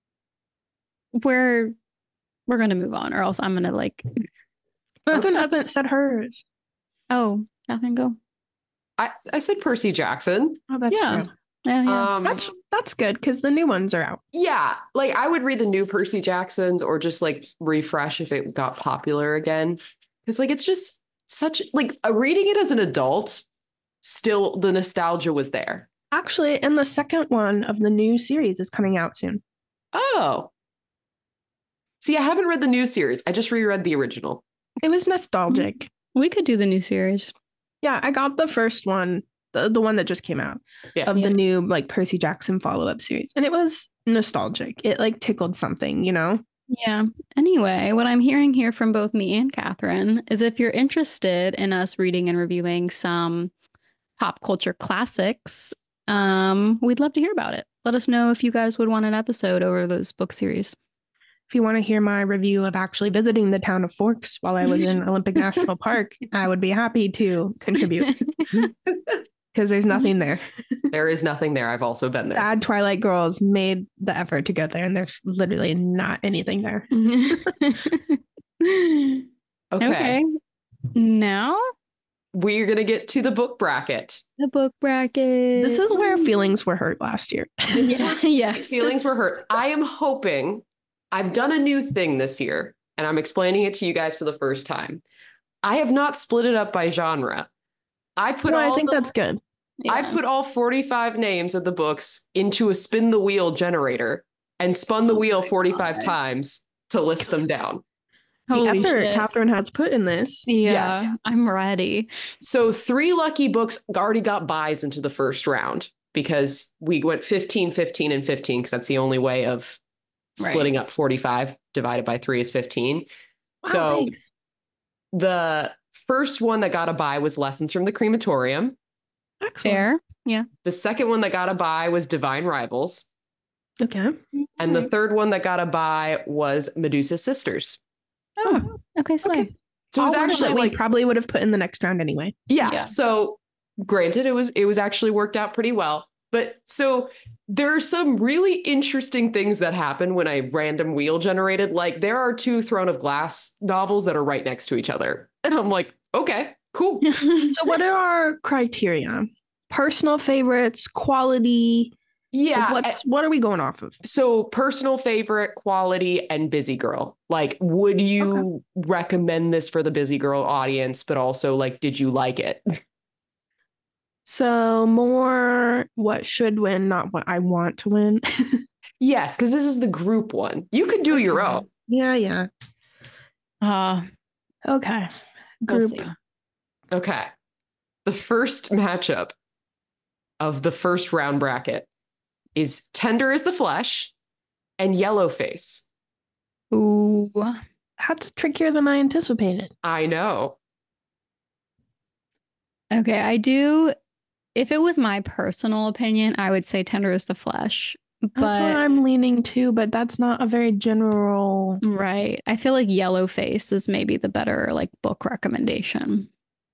We're we're gonna move on, or else I'm gonna like. Catherine hasn't said hers. Oh, Catherine, go. I, I said Percy Jackson. Oh, that's Yeah. true. Yeah, yeah. Um, That's that's good because the new ones are out. yeah, like I would read the new Percy Jacksons or just like refresh if it got popular again. Because like it's just such like uh, reading it as an adult, still the nostalgia was there. Actually, and the second one of the new series is coming out soon. Oh. See, I haven't read the new series. I just reread the original. It was nostalgic. We could do the new series. Yeah, I got the first one, the, the one that just came out Yeah. of Yeah. the new like Percy Jackson follow-up series. And it was nostalgic. It like tickled something, you know? Yeah. Anyway, what I'm hearing here from both me and Catherine is if you're interested in us reading and reviewing some pop culture classics, um, we'd love to hear about it. Let us know if you guys would want an episode over those book series. If you want to hear my review of actually visiting the town of Forks while I was in Olympic National Park, I would be happy to contribute because there's nothing there. There is nothing there. I've also been there. Sad Twilight Girls made the effort to go there, and there's literally not anything there. okay. Okay. Now We're going to get to the book bracket. the book bracket. This is where feelings were hurt last year. Yeah, yes. Feelings were hurt. I am hoping I've done a new thing this year, and I'm explaining it to you guys for the first time. I have not split it up by genre. I put No, all I think the- that's good. Yeah. I put all forty-five names of the books into a spin the wheel generator and spun the Oh wheel my forty-five God. times to list them down. Holy the effort shit. Catherine has put in this. Yeah, Yes. I'm ready. So three lucky books already got buys into the first round because we went fifteen, fifteen, and fifteen because that's the only way of Right. splitting up forty-five divided by three is fifteen. Wow, so thanks. the first one that got a buy was Lessons from the Crematorium. Excellent. Fair. The second one that got a buy was Divine Rivals. Okay. And the third one that got a buy was Medusa's Sisters. Oh, okay, so Okay. So it was All ones actually that we like, probably would have put in the next round anyway. yeah, Yeah. So granted, it was it was actually worked out pretty well. But so there are some really interesting things that happen when I random wheel generated. Like there are two Throne of Glass novels that are right next to each other. And I'm like, okay, cool. So what are our criteria? Personal favorites, quality. Yeah. What's what are we going off of? So personal favorite, quality, and busy girl. Like, would you recommend this for the busy girl audience? But also, like, did you like it? So more what should win, not what I want to win. Yes, because this is the group one. You could do your own. Yeah, yeah. uh, Okay. we'll Group. see. Okay. The first matchup of the first round bracket is Tender as the Flesh and Yellowface. Ooh. That's trickier than I anticipated. I know. Okay, I do. If it was my personal opinion, I would say Tender is the Flesh. That's what but I'm leaning to, but that's not a very general. right. I feel like Yellowface is maybe the better like book recommendation.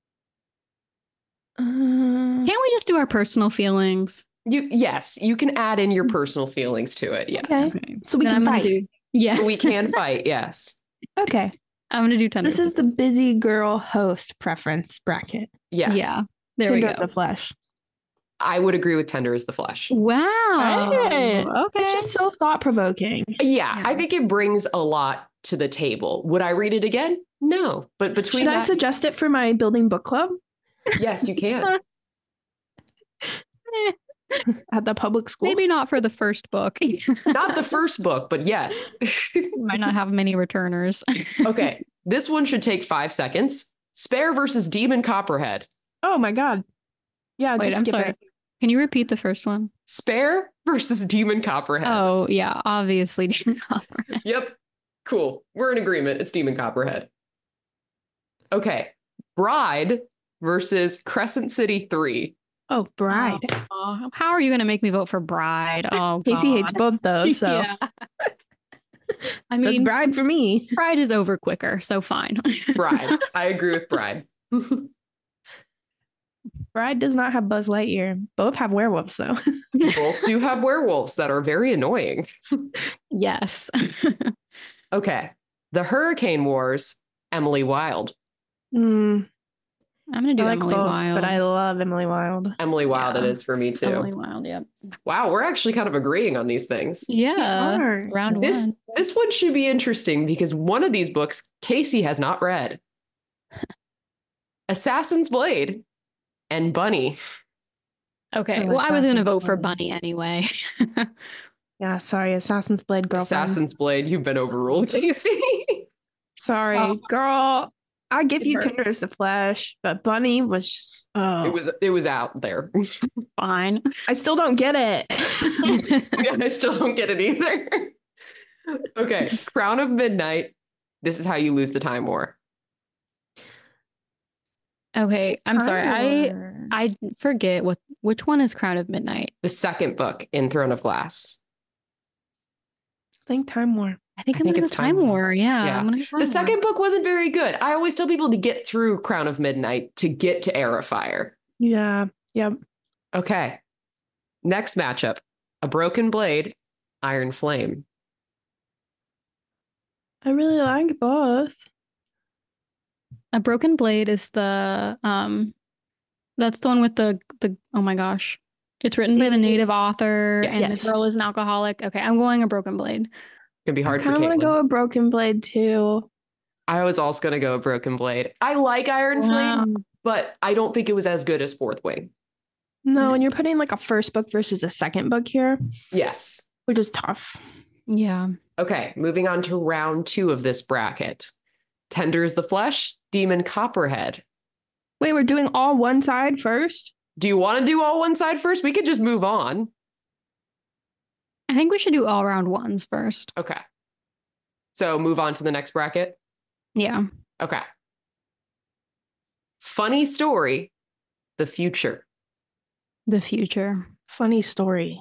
Uh, Can't we just do our personal feelings? You yes, you can add in your personal feelings to it. Yes. Okay. Okay. So we Then can Mm-hmm. I'm gonna fight. do yeah. So we can fight, yes. Okay. I'm gonna do Tender. This is the busy girl host preference bracket. Yes. Yeah. There we Tender go. as the flesh. I would agree with Tender as the Flesh. Wow. Hey, Okay. It's just so thought provoking. Yeah, Yeah. I think it brings a lot to the table. Would I read it again? No. But between Should I that, suggest it for my building book club yes, you can. at the public school? Maybe not for the first book. Not the first book, but yes. Might not have many returners. Okay. This one should take five seconds. Spare versus Demon Copperhead. Oh my god. Yeah, Wait, just I'm skip sorry. it. Can you repeat the first one? Spare versus Demon Copperhead. Oh, yeah, obviously. Yep. Cool. We're in agreement. It's Demon Copperhead. Okay. Bride versus Crescent City three. Oh, Bride. Oh, how are you going to make me vote for Bride? Oh, Casey hates God. both those, so Yeah. I that's mean, Bride for me. Bride is over quicker, so fine. Bride. I agree with Bride. Bride does not have Buzz Lightyear. Both have werewolves, though. Both do have werewolves that are very annoying. Yes. Okay. The Hurricane Wars, Emily Wilde. Mm, I'm going to I do like Emily both, Wilde. but I love Emily Wilde. Emily Wilde Yeah. it is for me too. Emily Wilde, yep. Wow, we're actually kind of agreeing on these things. Yeah. are. Round This one. this one should be interesting because one of these books Casey has not read. Assassin's Blade and Bunny. Okay. Oh, Well, I was going to Assassin's vote for Blade. Bunny anyway. Yeah, sorry, Assassin's Blade girlfriend. Assassin's Blade, you've been overruled, Casey. Sorry, Oh. girl. I give It you hurt. Tender as the Flesh, but Bunny was just, oh. It was it was out there. Fine. I still don't get it. Yeah, I still don't get it either. Okay, Crown of Midnight. This is how you lose the Time War. Okay. I'm sorry. I Tyler. I forget what which one is Crown of Midnight. The second book in Throne of Glass. think Time War. I think I I'm think gonna it's go Time Time War. War. Yeah. Yeah. I'm gonna go Time The War. second book wasn't very good. I always tell people to get through Crown of Midnight to get to Heir of Fire. Yeah, yep. Okay. Next matchup. A Broken Blade, Iron Flame. I really like both. A Broken Blade is the um that's the one with the the oh my gosh. It's written by the native author and Yes. the girl is an alcoholic. Okay, I'm going A Broken Blade. Could be I hard for kind of want Caitlin. to go a Broken Blade too. I was also going to go a Broken Blade. I like Iron Wow. Flame, but I don't think it was as good as Fourth Wing. No, and you're putting like a first book versus a second book here, Yes. which is tough. Yeah. Okay, moving on to round two of this bracket. Tender is the Flesh, Demon Copperhead. Wait, we're doing all one side first? Do you want to do all one side first? We could just move on. I think we should do all round ones first. Okay. So move on to the next bracket. Yeah. Okay. Funny Story, The Future. The future. Funny story.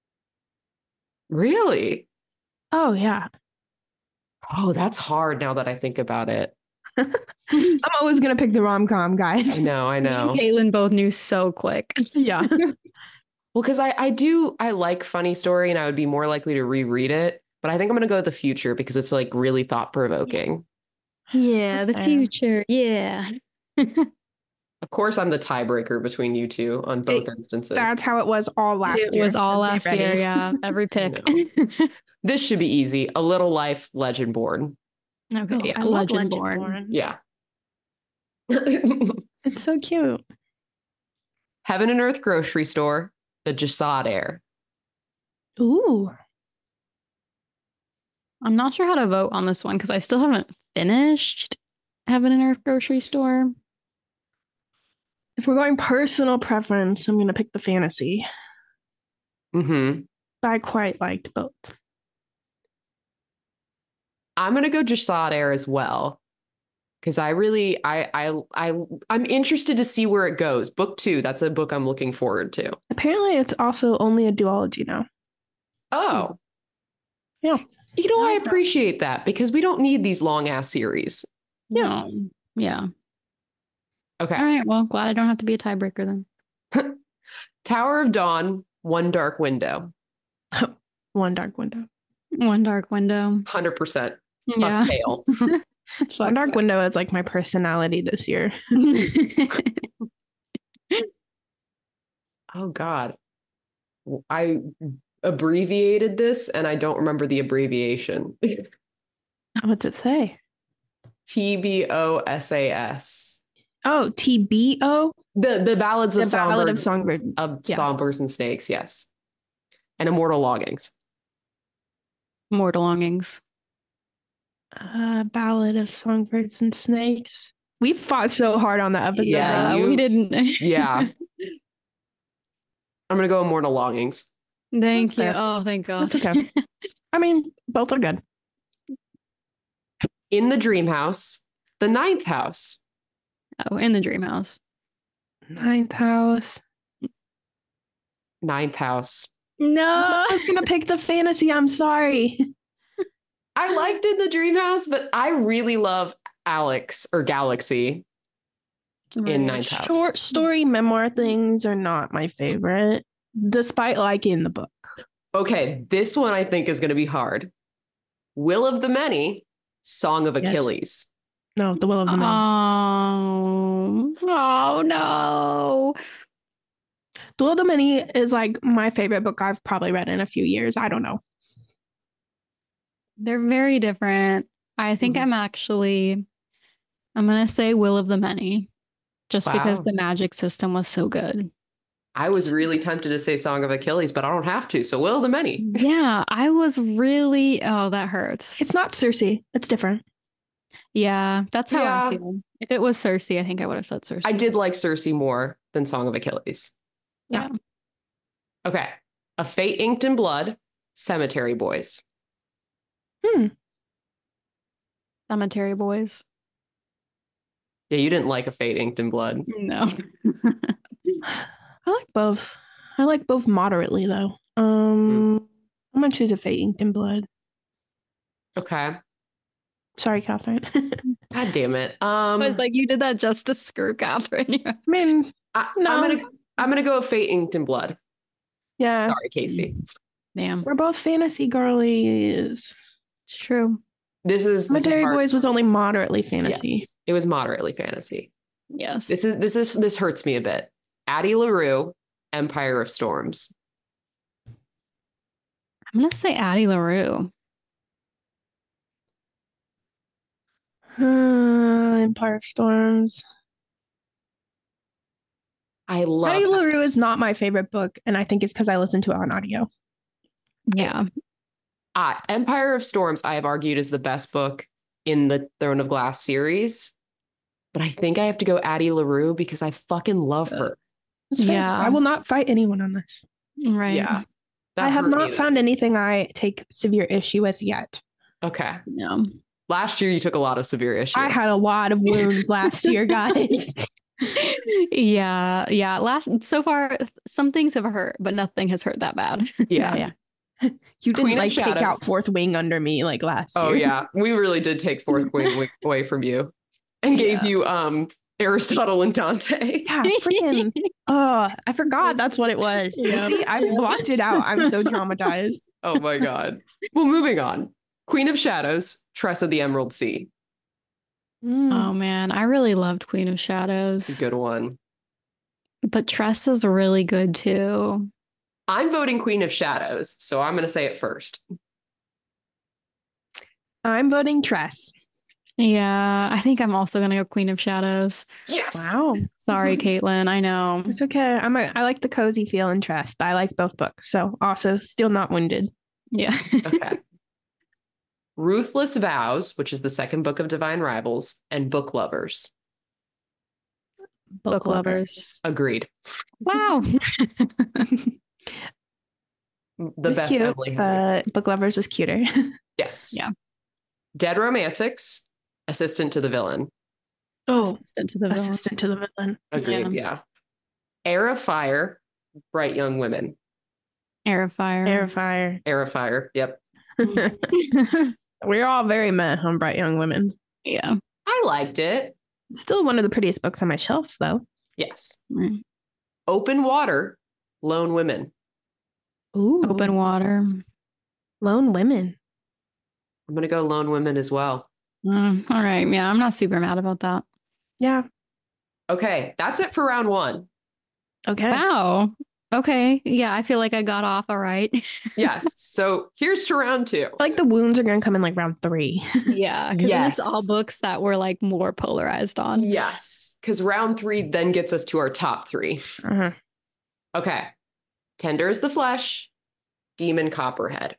Really? Oh, yeah. Oh, that's hard now that I think about it. I'm always going to pick the rom com, I guys. know, I Me and know. Caitlin both knew so quick. Yeah. Well, because I, I do, I like Funny Story and I would be more likely to reread it. But I think I'm going to go with The Future because it's like really thought provoking. Yeah, the Fair. future. Yeah. Of course, I'm the tiebreaker between you two on both It- instances. That's how it was all last It year. was all so get last year. ready. Yeah. Every pick. This should be easy. A Little Life, Legend Born. Okay. Oh, Yeah. I love Legend Born. Yeah. It's so cute. Heaven and Earth Grocery Store, The Jasad Heir. Ooh. I'm not sure how to vote on this one because I still haven't finished Heaven and Earth Grocery Store. If we're going personal preference, I'm going to pick the fantasy. Mm-hmm. But I quite liked both. I'm gonna go Jasad Heir as well. Because I really I I I I'm interested to see where it goes. Book two, that's a book I'm looking forward to. Apparently, it's also only a duology now. Oh. Yeah. You know, I I like that. appreciate that because we don't need these long ass series. Yeah. No. Yeah. Okay. All right. Well, glad I don't have to be a tiebreaker then. Tower of Dawn, One Dark Window. One Dark Window. One Dark Window. one hundred percent. Yeah. Fuck Pale. One Dark Window is like my personality this year. Oh, God. I abbreviated this and I don't remember the abbreviation. What's it say? T B O S A S. Oh, T B O? The the Ballads The of Ballad of Songbirds Songbird. of Yeah. Songbirds and Snakes, yes. And Immortal Longings. Mortal Longings. Uh, Ballad of Songbirds and Snakes. We fought so hard on that episode. Yeah, Yeah, you- we didn't. Yeah. I'm gonna go Immortal Longings. Thank That's you. fair. Oh, thank God. That's okay. I mean, both are good. In the Dream House, The Ninth House. Oh, in the Dream House. Ninth House. Ninth House. No. I was gonna pick the fantasy. I'm sorry. I liked In the Dream House, but I really love Alex or Galaxy in Ninth House. Short story memoir things are not my favorite, despite liking the book. Okay, this one I think is going to be hard. Will of the Many, Song of Yes. Achilles. No, The Will of the Many. Oh, oh no. The Will of the Many is like my favorite book I've probably read in a few years. I don't know. They're very different. I think Mhm. I'm actually, I'm going to say Will of the Many, just because Wow. the magic system was so good. I was really tempted to say Song of Achilles, but I don't have to. So Will of the Many. Yeah, I was really, oh, that hurts. It's not Cersei. It's different. Yeah, that's how Yeah. I feel. If it was Cersei, I think I would have said Cersei. I did like Cersei more than Song of Achilles. Yeah. Okay. A Fate Inked in Blood, Cemetery Boys. Hmm. Cemetery Boys. Yeah, you didn't like A Fate Inked in Blood. No. I like both. I like both moderately though. Um, I'm gonna choose A Fate Inked in Blood. Okay. Sorry, Catherine. I God damn it. Um, I was like, you did that just to screw Catherine. mean, I, no. I'm gonna I'm gonna go A Fate Inked in Blood. yeah, Sorry, Casey. Damn. we're both fantasy girlies. It's true. This is this is Cemetery hard. Boys was only moderately fantasy. Yes, it was moderately fantasy. Yes. This is this is this hurts me a bit. Addie LaRue, Empire of Storms. I'm going to say Addie LaRue. Uh, Empire of Storms. I love Patty LaRue is not my favorite book, and I think it's because I listened to it on audio. Yeah. uh, Empire of Storms. I have argued is the best book in the Throne of Glass series, but I think I have to go Addie LaRue because I fucking love her. It's fair. Yeah. I will not fight anyone on this. Right. Yeah, that I have hurt me not though. found anything I take severe issue with yet. Okay, Yeah. last year you took a lot of severe issue. I had a lot of wounds last year, guys. yeah. Yeah. Last so far, some things have hurt, but nothing has hurt that bad. yeah. yeah. You didn't Queen of like take Shadows. out Fourth Wing under me like last Oh year. yeah, we really did take Fourth Wing wi- away from you and gave Yeah. you um Aristotle and Dante. Yeah, freaking. Oh, I forgot that's what it was. Yeah. See, I blocked it out. I'm so traumatized. Oh my god. Well, moving on. Queen of Shadows, Tress of the Emerald Sea. Mm. Oh man, I really loved Queen of Shadows. Good one. But Tress is really good too. I'm voting Queen of Shadows, so I'm going to say it first. I'm voting Tress. Yeah, I think I'm also gonna go Queen of Shadows. Yes. Wow. Sorry, Caitlin. I know. It's okay. I'm a, I like the cozy feel in Tress, but I like both books. So also still not wounded. Yeah. Okay. Ruthless Vows, which is the second book of Divine Rivals, and Book Lovers. Book lovers. Agreed. Wow. The was best cute, Emily Henry. but Book Lovers was cuter. Yes. Yeah. Dead Romantics, Assistant to the Villain. Oh, Assistant to the villain. assistant to the villain. Agreed. Yeah. Yeah. Heir of Fire, Bright Young Women. Air of Fire. Air of Fire. Air of Fire. Yep. We're all very meh on Bright Young Women. Yeah. I liked it. It's still one of the prettiest books on my shelf, though. Yes. Mm. Open Water, Lone Women. Ooh. Open Water. Lone Women. I'm going to go Lone Women as well. Mm, all right. Yeah, I'm not super mad about that. Yeah. Okay, that's it for round one. Okay. Wow. Okay. Yeah, I feel like I got off all right. Yes. So here's to round two. I feel like the wounds are going to come in like round three. Yeah, because then it's Yes. all books that we're like more polarized on. Yes, because round three then gets us to our top three. Uh-huh. Okay. Tender as the Flesh, Demon Copperhead.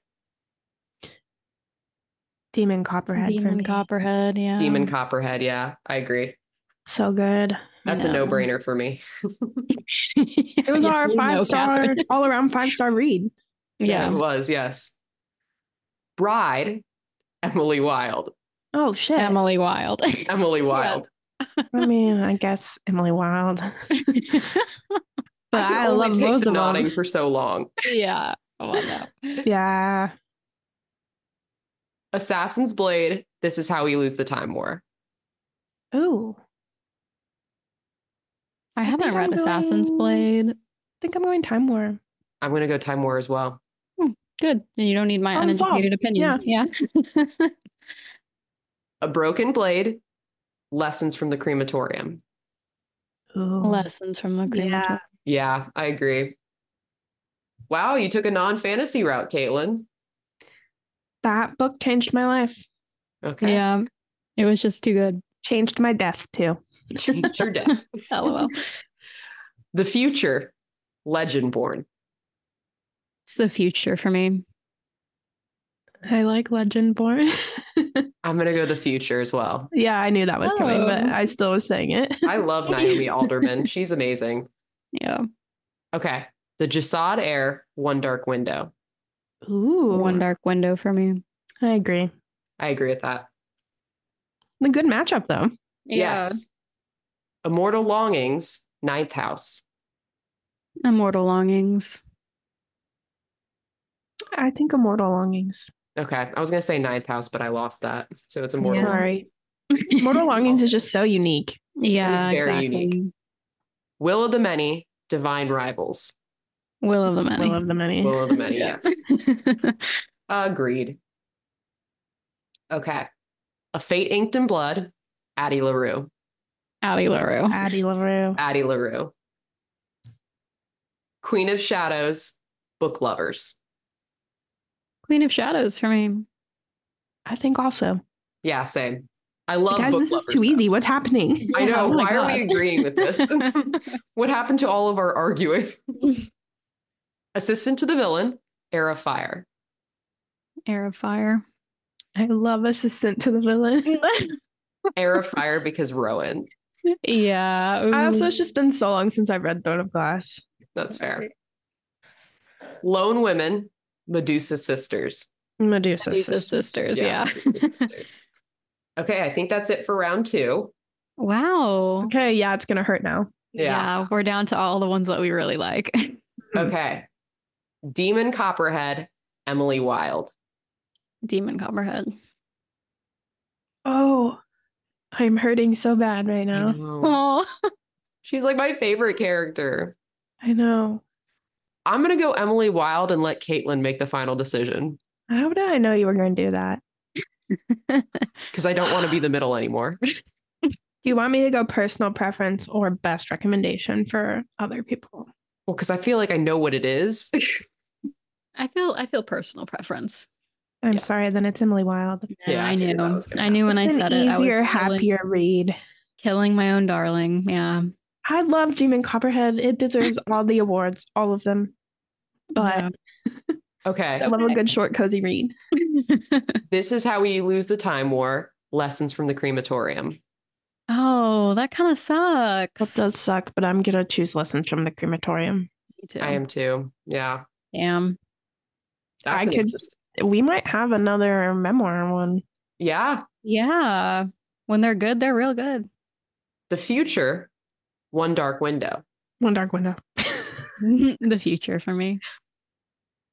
Demon Copperhead for Demon me. Copperhead. Yeah. Demon Copperhead. Yeah, I agree. So good. That's Yeah. a no-brainer for me. It was Yeah, our we know, five star, Catherine. all around five star read. Yeah. It was, yes. Bride, Emily Wilde. Oh, shit. Emily Wilde. Emily Wilde. I mean, I guess Emily Wilde. But I can I, only love take both the of nodding them. for so long. Yeah. Oh, no. Yeah. Assassin's Blade, This Is How We Lose the Time War. Ooh. I I haven't think read I'm Assassin's going- Blade. I think I'm going Time War. I'm going to go Time War as well. Good. And you don't need my Problem solved. uneducated opinion. Yeah. A Broken Blade, Lessons from the Crematorium. Ooh. Lessons from the crematorium. Yeah. Yeah, I agree. Wow, you took a non-fantasy route, Caitlin. That book changed my life. Okay. Yeah. It was just too good. Changed my death, too. Changed your death. LOL. The Future, Legendborn. It's the future for me. I like Legendborn. I'm going to go The Future as well. Yeah, I knew that was coming, but Oh. I still was saying it. I love Naomi Alderman. She's amazing. Yeah. Okay. The Jasad Heir, One Dark Window. Ooh. One dark window for me. I agree. I agree with that. A good matchup, though. Yes. Immortal Longings, Ninth House. Immortal Longings. I think Immortal Longings. Okay. I was going to say Ninth House, but I lost that. So it's Immortal. Yeah. Sorry. Immortal Longings is just so unique. Yeah, very exactly. unique. Will of the Many, Divine Rivals. Will of the Many. Will of the Many. Will of the Many, Yeah. yes. Agreed. Okay. A Fate Inked in Blood, Addie LaRue. Addie LaRue. Addie LaRue. Addie LaRue. Queen of Shadows, Book Lovers. Queen of Shadows for me. I think also. Yeah, same. I love Guys, Book this is Lovers, too though. easy. What's happening? I know. Oh my Why are we God. agreeing with this? What happened to all of our arguing? Assistant to the Villain, Heir of Fire. Air of Fire. I love Assistant to the Villain. Heir of Fire because Rowan. Yeah. I also, ooh. it's just been so long since I've read Throne of Glass. That's fair. Lone Women, Medusa Sisters. Medusa, Medusa Sisters. Sisters. Yeah. Medusa Sisters. Okay, I think that's it for round two. Wow. Okay, yeah, it's gonna hurt now. Yeah. Yeah. We're down to all the ones that we really like. Okay. Demon Copperhead, Emily Wilde. Demon Copperhead. Oh, I'm hurting so bad right I now. know. Oh. She's like my favorite character. I know. I'm going to go Emily Wilde and let Caitlin make the final decision How did I know you were going to do that? because I don't want to be the middle anymore. Do you want me to go personal preference or best recommendation for other people? Well, because I feel like I know what it is. I feel I feel personal preference. I'm Yeah. sorry, then it's Emily Wilde. Yeah, Yeah, I I figured knew. that was gonna I knew when It's I an said it. I was easier, killing, happier read. killing my own darling. Yeah. I love Demon Copperhead. It deserves all the awards, all of them. But Okay. I love a Okay. good short, cozy read. Yeah. This is how we lose the time war. Lessons from the crematorium. Oh, that kind of That sucks. does suck, but I'm gonna choose Lessons from the Crematorium. Me too. I am too. Yeah. Damn. That's I an could- interest- We might have another memoir one. Yeah. Yeah. When they're good, they're real good. The Future, One Dark Window. One Dark Window. The future for me.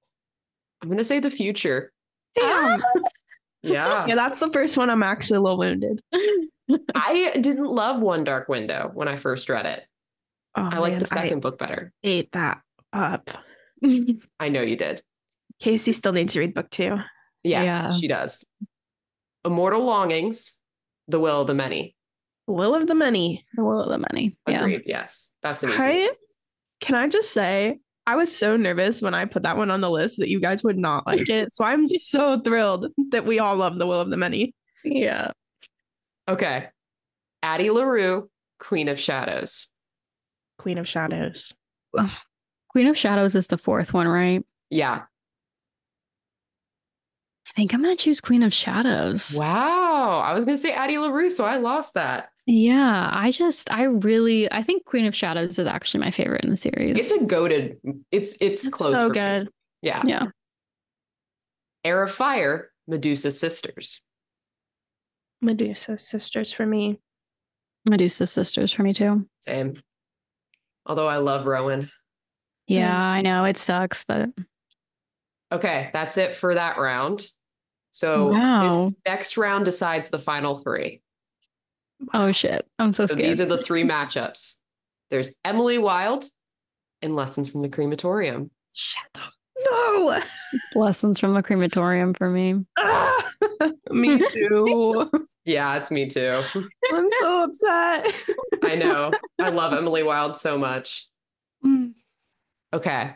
I'm gonna say The Future. Damn. Yeah. Yeah, that's the first one I'm actually a little wounded. I didn't love One Dark Window when I first read it. Oh, I like man, the second I book better. ate that up. I know you did. Casey still needs to read book two. Yes, Yeah. she does. Immortal Longings, The Will of the Many. Will of the Many. The Will of the Many. Yeah. Agreed. Yes, that's an easy. I, can I just say, I was so nervous when I put that one on the list that you guys would not like it. So I'm so thrilled that we all love The Will of the Many. Yeah. Okay. Addie LaRue, Queen of Shadows. Queen of Shadows. Queen of Shadows is the fourth one, right? Yeah. I think I'm gonna choose Queen of Shadows. Wow. I was gonna say Addie LaRue, so I lost that. Yeah, I just I really I think Queen of Shadows is actually my favorite in the series. It's a goated. It's it's It's close. so for me. good. Yeah. Yeah. Heir of Fire, Medusa's Sisters. Medusa's Sisters for me. Medusa's Sisters for me too. Same. Although I love Rowan. Yeah, Good. I know it sucks, but Okay, that's it for that round. So Wow. this next round decides the final three. oh shit, I'm so So scared. these are the three matchups. There's Emily Wilde and Lessons from the Crematorium. Shut up. No. Lessons from the Crematorium for me. Ah, me too. Yeah, it's me too. I'm so upset. I know. I love Emily Wilde so much. Mm. Okay.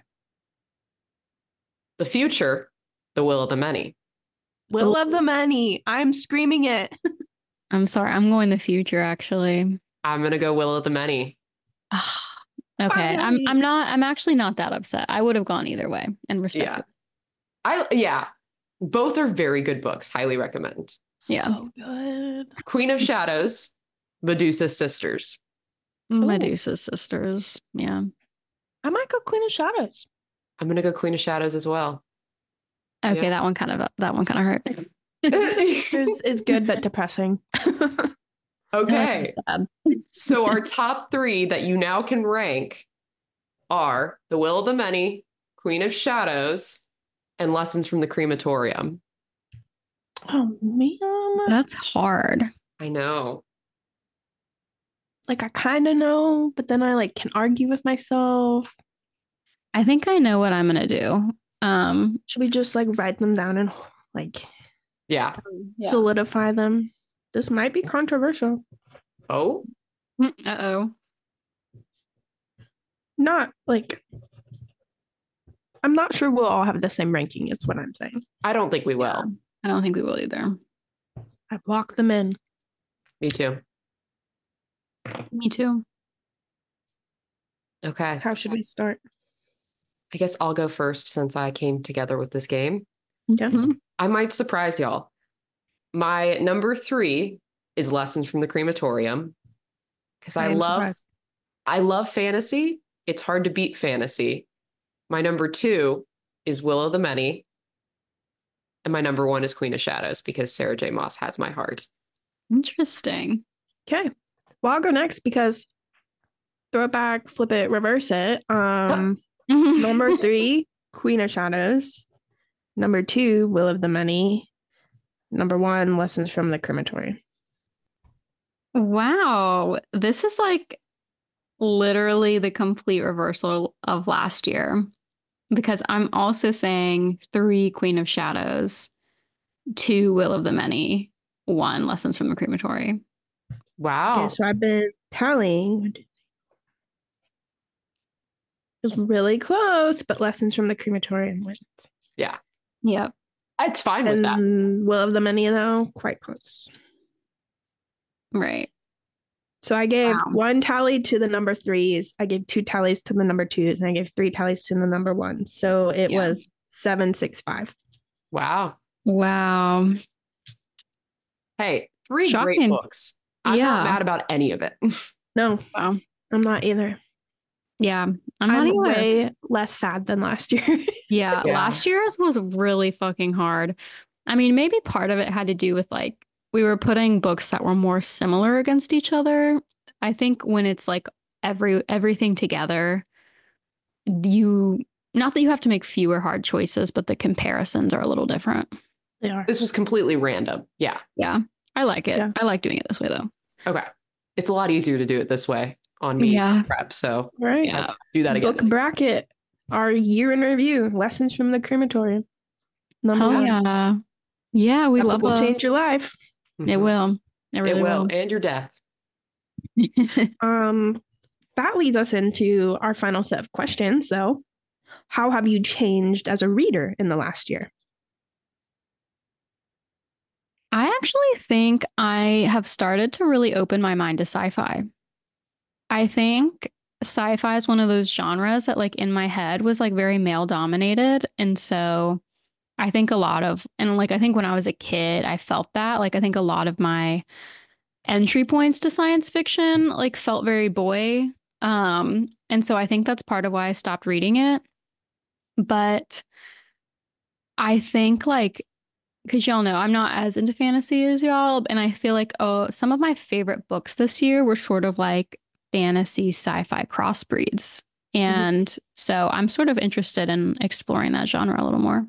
The Future, The Will of the Many. Will of the Many. I'm screaming it. I'm sorry, I'm going the future actually. I'm gonna go Will of the Many. Okay, I'm Finally. I'm not I'm actually not that upset. I would have gone either way and respect. Yeah. it. I yeah. Both are very good books. Highly recommend. Yeah. So good. Queen of Shadows, Medusa's Sisters. Medusa's Sisters. Yeah. I might go Queen of Shadows. I'm gonna go Queen of Shadows as well. Okay, Yeah. that one kind of that one kind of hurt. Sisters is good but depressing. Okay. Sad. So our top three that you now can rank are The Will of the Many, Queen of Shadows, and Lessons from the Crematorium. Oh man. That's hard. I know. Like I kind of know, but then I like can argue with myself. I think I know what I'm gonna do. Um, Should we just like write them down and like Yeah. solidify them? This might be controversial. Oh, uh-oh. Not like I'm not sure we'll all have the same ranking, is what I'm saying. I don't think we will. Yeah. I don't think we will either. I blocked them in. Me too. Me too. Okay. How should we start? I guess I'll go first since I came together with this game. Yeah. Mhm. I might surprise y'all. My number three is Lessons from the Crematorium because I, am love surprised. I love fantasy. It's hard to beat fantasy. My number two is Will of the Many. And my number one is Queen of Shadows because Sarah J. Maas has my heart. Interesting. Okay. Well, I'll go next because throw it back, flip it, reverse it. Um, number three, Queen of Shadows. Number two, Will of the Many. Number one, Lessons from the Crematorium. Wow. This is like literally the complete reversal of last year because I'm also saying three Queen of Shadows, two Will of the Many, one Lessons from the Crematory. Wow. Okay, so I've been tallying. It was really close, but Lessons from the Crematorium wins. Yeah. Yep. It's fine with And that. Will of the Many, though, quite close. Right. So I gave Wow. one tally to the number threes. I gave two tallies to the number twos, and I gave three tallies to the number ones. So it Yeah. was seven, six, five. Wow. Wow. Hey, three Shocking. great books. I'm Yeah. not mad about any of it. No, Wow. I'm not either. Yeah. I'm I'm, not either. way less sad than last year. Yeah, Yeah. last year's was really fucking hard. I mean, maybe part of it had to do with like we were putting books that were more similar against each other. I think when it's like every everything together, you not that you have to make fewer hard choices, but the comparisons are a little different. They are. This was completely random. Yeah. Yeah. I like it. Yeah. I like doing it this way though. Okay. It's a lot easier to do it this way on me Yeah. prep. So Right. Yeah. I'll do that again. Book bracket, our year in review, lessons from the crematorium. Number Oh one. yeah. Yeah, we That love book will a, change your life. it Mhm. will. It really It will. will. And your death. Um, that leads us into our final set of questions, though. How have you changed as a reader in the last year? I actually think I have started to really open my mind to sci-fi. I think sci-fi is one of those genres that like in my head was like very male dominated. And so I think a lot of, and like I think when I was a kid, I felt that. Like I think a lot of my entry points to science fiction like felt very boy. Um, and so I think that's part of why I stopped reading it. But I think like because y'all know I'm not as into fantasy as y'all, and I feel like oh, some of my favorite books this year were sort of like fantasy sci-fi crossbreeds. And so I'm sort of interested in exploring that genre a little more.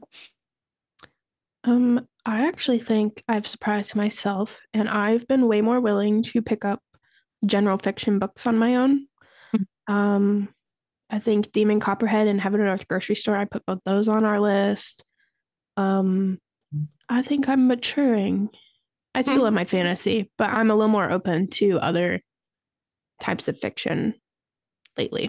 Um, I actually think I've surprised myself, and I've been way more willing to pick up general fiction books on my own. Um, I think Demon Copperhead and Heaven and Earth Grocery Store, I put both those on our list. Um, I think I'm maturing. I still love my fantasy, but I'm a little more open to other types of fiction lately.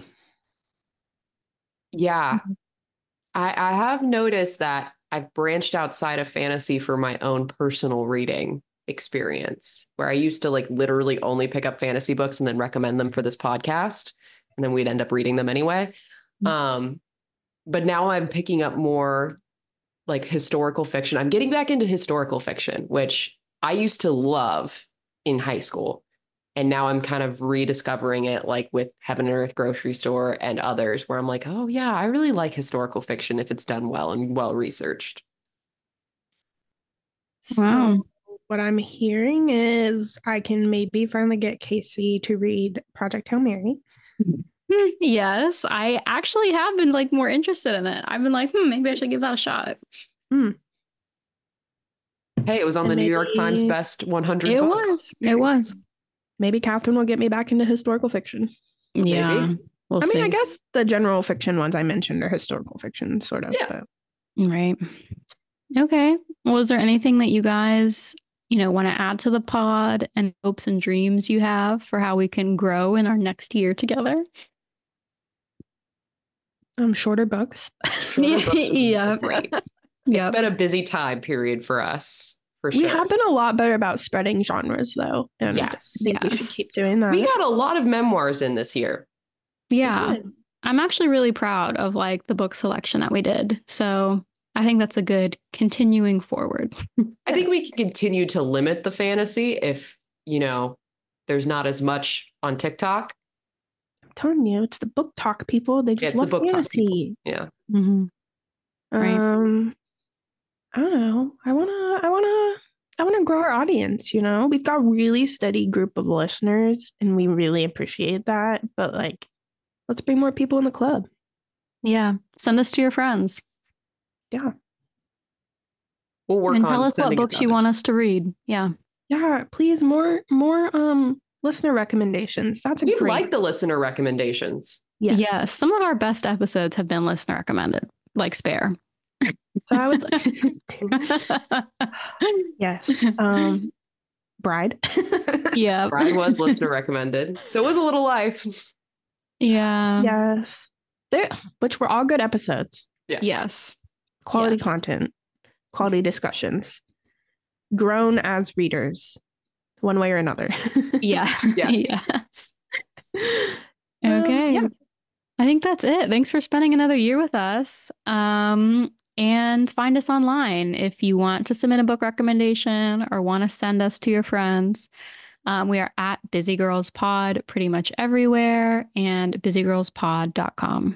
Yeah. I, I have noticed that I've branched outside of fantasy for my own personal reading experience, where I used to like literally only pick up fantasy books and then recommend them for this podcast, and then we'd end up reading them anyway. Mhm. Um, but now I'm picking up more like historical fiction. I'm getting back into historical fiction, which I used to love in high school. And now I'm kind of rediscovering it, like with Heaven and Earth Grocery Store and others, where I'm like, oh, yeah, I really like historical fiction if it's done well and well researched. Wow. So what I'm hearing is I can maybe finally get Casey to read Project Hail Mary. Hmm, yes, I actually have been like more interested in it. I've been like, hmm, maybe I should give that a shot. Hey, it was on And the New York maybe- Times Best one hundred It books. was. It was. Maybe Catherine will get me back into historical fiction. Yeah. Maybe. We'll I mean, see. I guess the general fiction ones I mentioned are historical fiction, sort of. Yeah. But Right. Okay. Well, is there anything that you guys, you know, want to add to the pod and hopes and dreams you have for how we can grow in our next year together? um, shorter books. Shorter books would be Yeah. great. It's Yeah. been a busy time period for us, for We sure. have been a lot better about spreading genres, though. And Yes. I think we should Yes. keep doing that. We got a lot of memoirs in this year. Yeah. Good. I'm actually really proud of like the book selection that we did. So I think that's a good continuing forward. I think we can continue to limit the fantasy if, you know, there's not as much on TikTok. I'm telling you, it's the book talk people. They Yeah, just it's the love book talk fantasy. Yeah. Mhm. Right. Um, I don't know. I wanna, I wanna, I wanna grow our audience. You know, we've got a really steady group of listeners, and we really appreciate that. But like, let's bring more people in the club. Yeah. Send us to your friends Yeah, We'll work and on tell us what sending it books to you want others. us to read. Yeah. yeah. Please, more, more um listener recommendations. That's a We've great. liked the listener recommendations. Yes. Yes. Some of our best episodes have been listener recommended, like Spare. So I would like to. Yes. Um, Bride. Yeah. Bride was listener recommended. So it was a little life. Yeah. Yes. There, which were all good episodes. Yes. Yes. Quality Yes. content, quality discussions, grown as readers, one way or another. Yeah. Yes. Yes. Um, Okay. yeah. I think that's it. Thanks for spending another year with us. Um, and find us online if you want to submit a book recommendation or want to send us to your friends. Um, we are at Busy Girls Pod pretty much everywhere and busy girls pod dot com.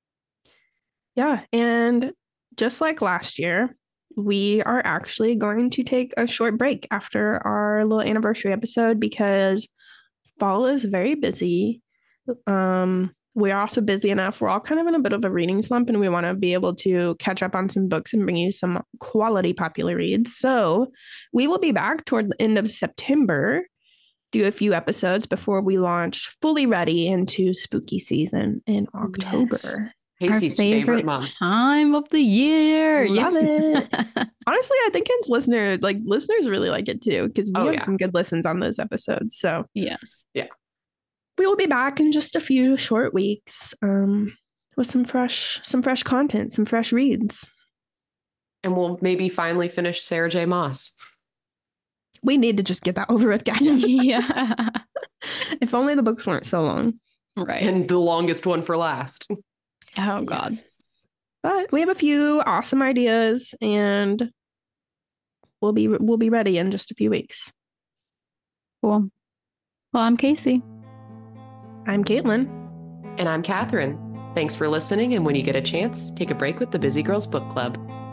Yeah. And just like last year, we are actually going to take a short break after our little anniversary episode because fall is very busy. Um, we're also busy enough. We're all kind of in a bit of a reading slump, and we want to be able to catch up on some books and bring you some quality popular reads. So we will be back toward the end of September, do a few episodes before we launch fully ready into spooky season in October. Yes. Our Casey's favorite, favorite month. time of the year. Love Yeah. it. Honestly, I think it's listener like listeners really like it too, because we Oh, have yeah. some good listens on those episodes. So Yes. we will be back in just a few short weeks, um, with some fresh, some fresh content, some fresh reads. And we'll maybe finally finish Sarah J. Maas. We need to just get that over with, guys. Yeah. If only the books weren't so long. Right. And the longest one for last. Oh God. Yes. But we have a few awesome ideas, and we'll be we'll be ready in just a few weeks. Cool. Well, I'm Casey. I'm Caitlin. And I'm Catherine. Thanks for listening. And when you get a chance, take a break with the Busy Girls Book Club.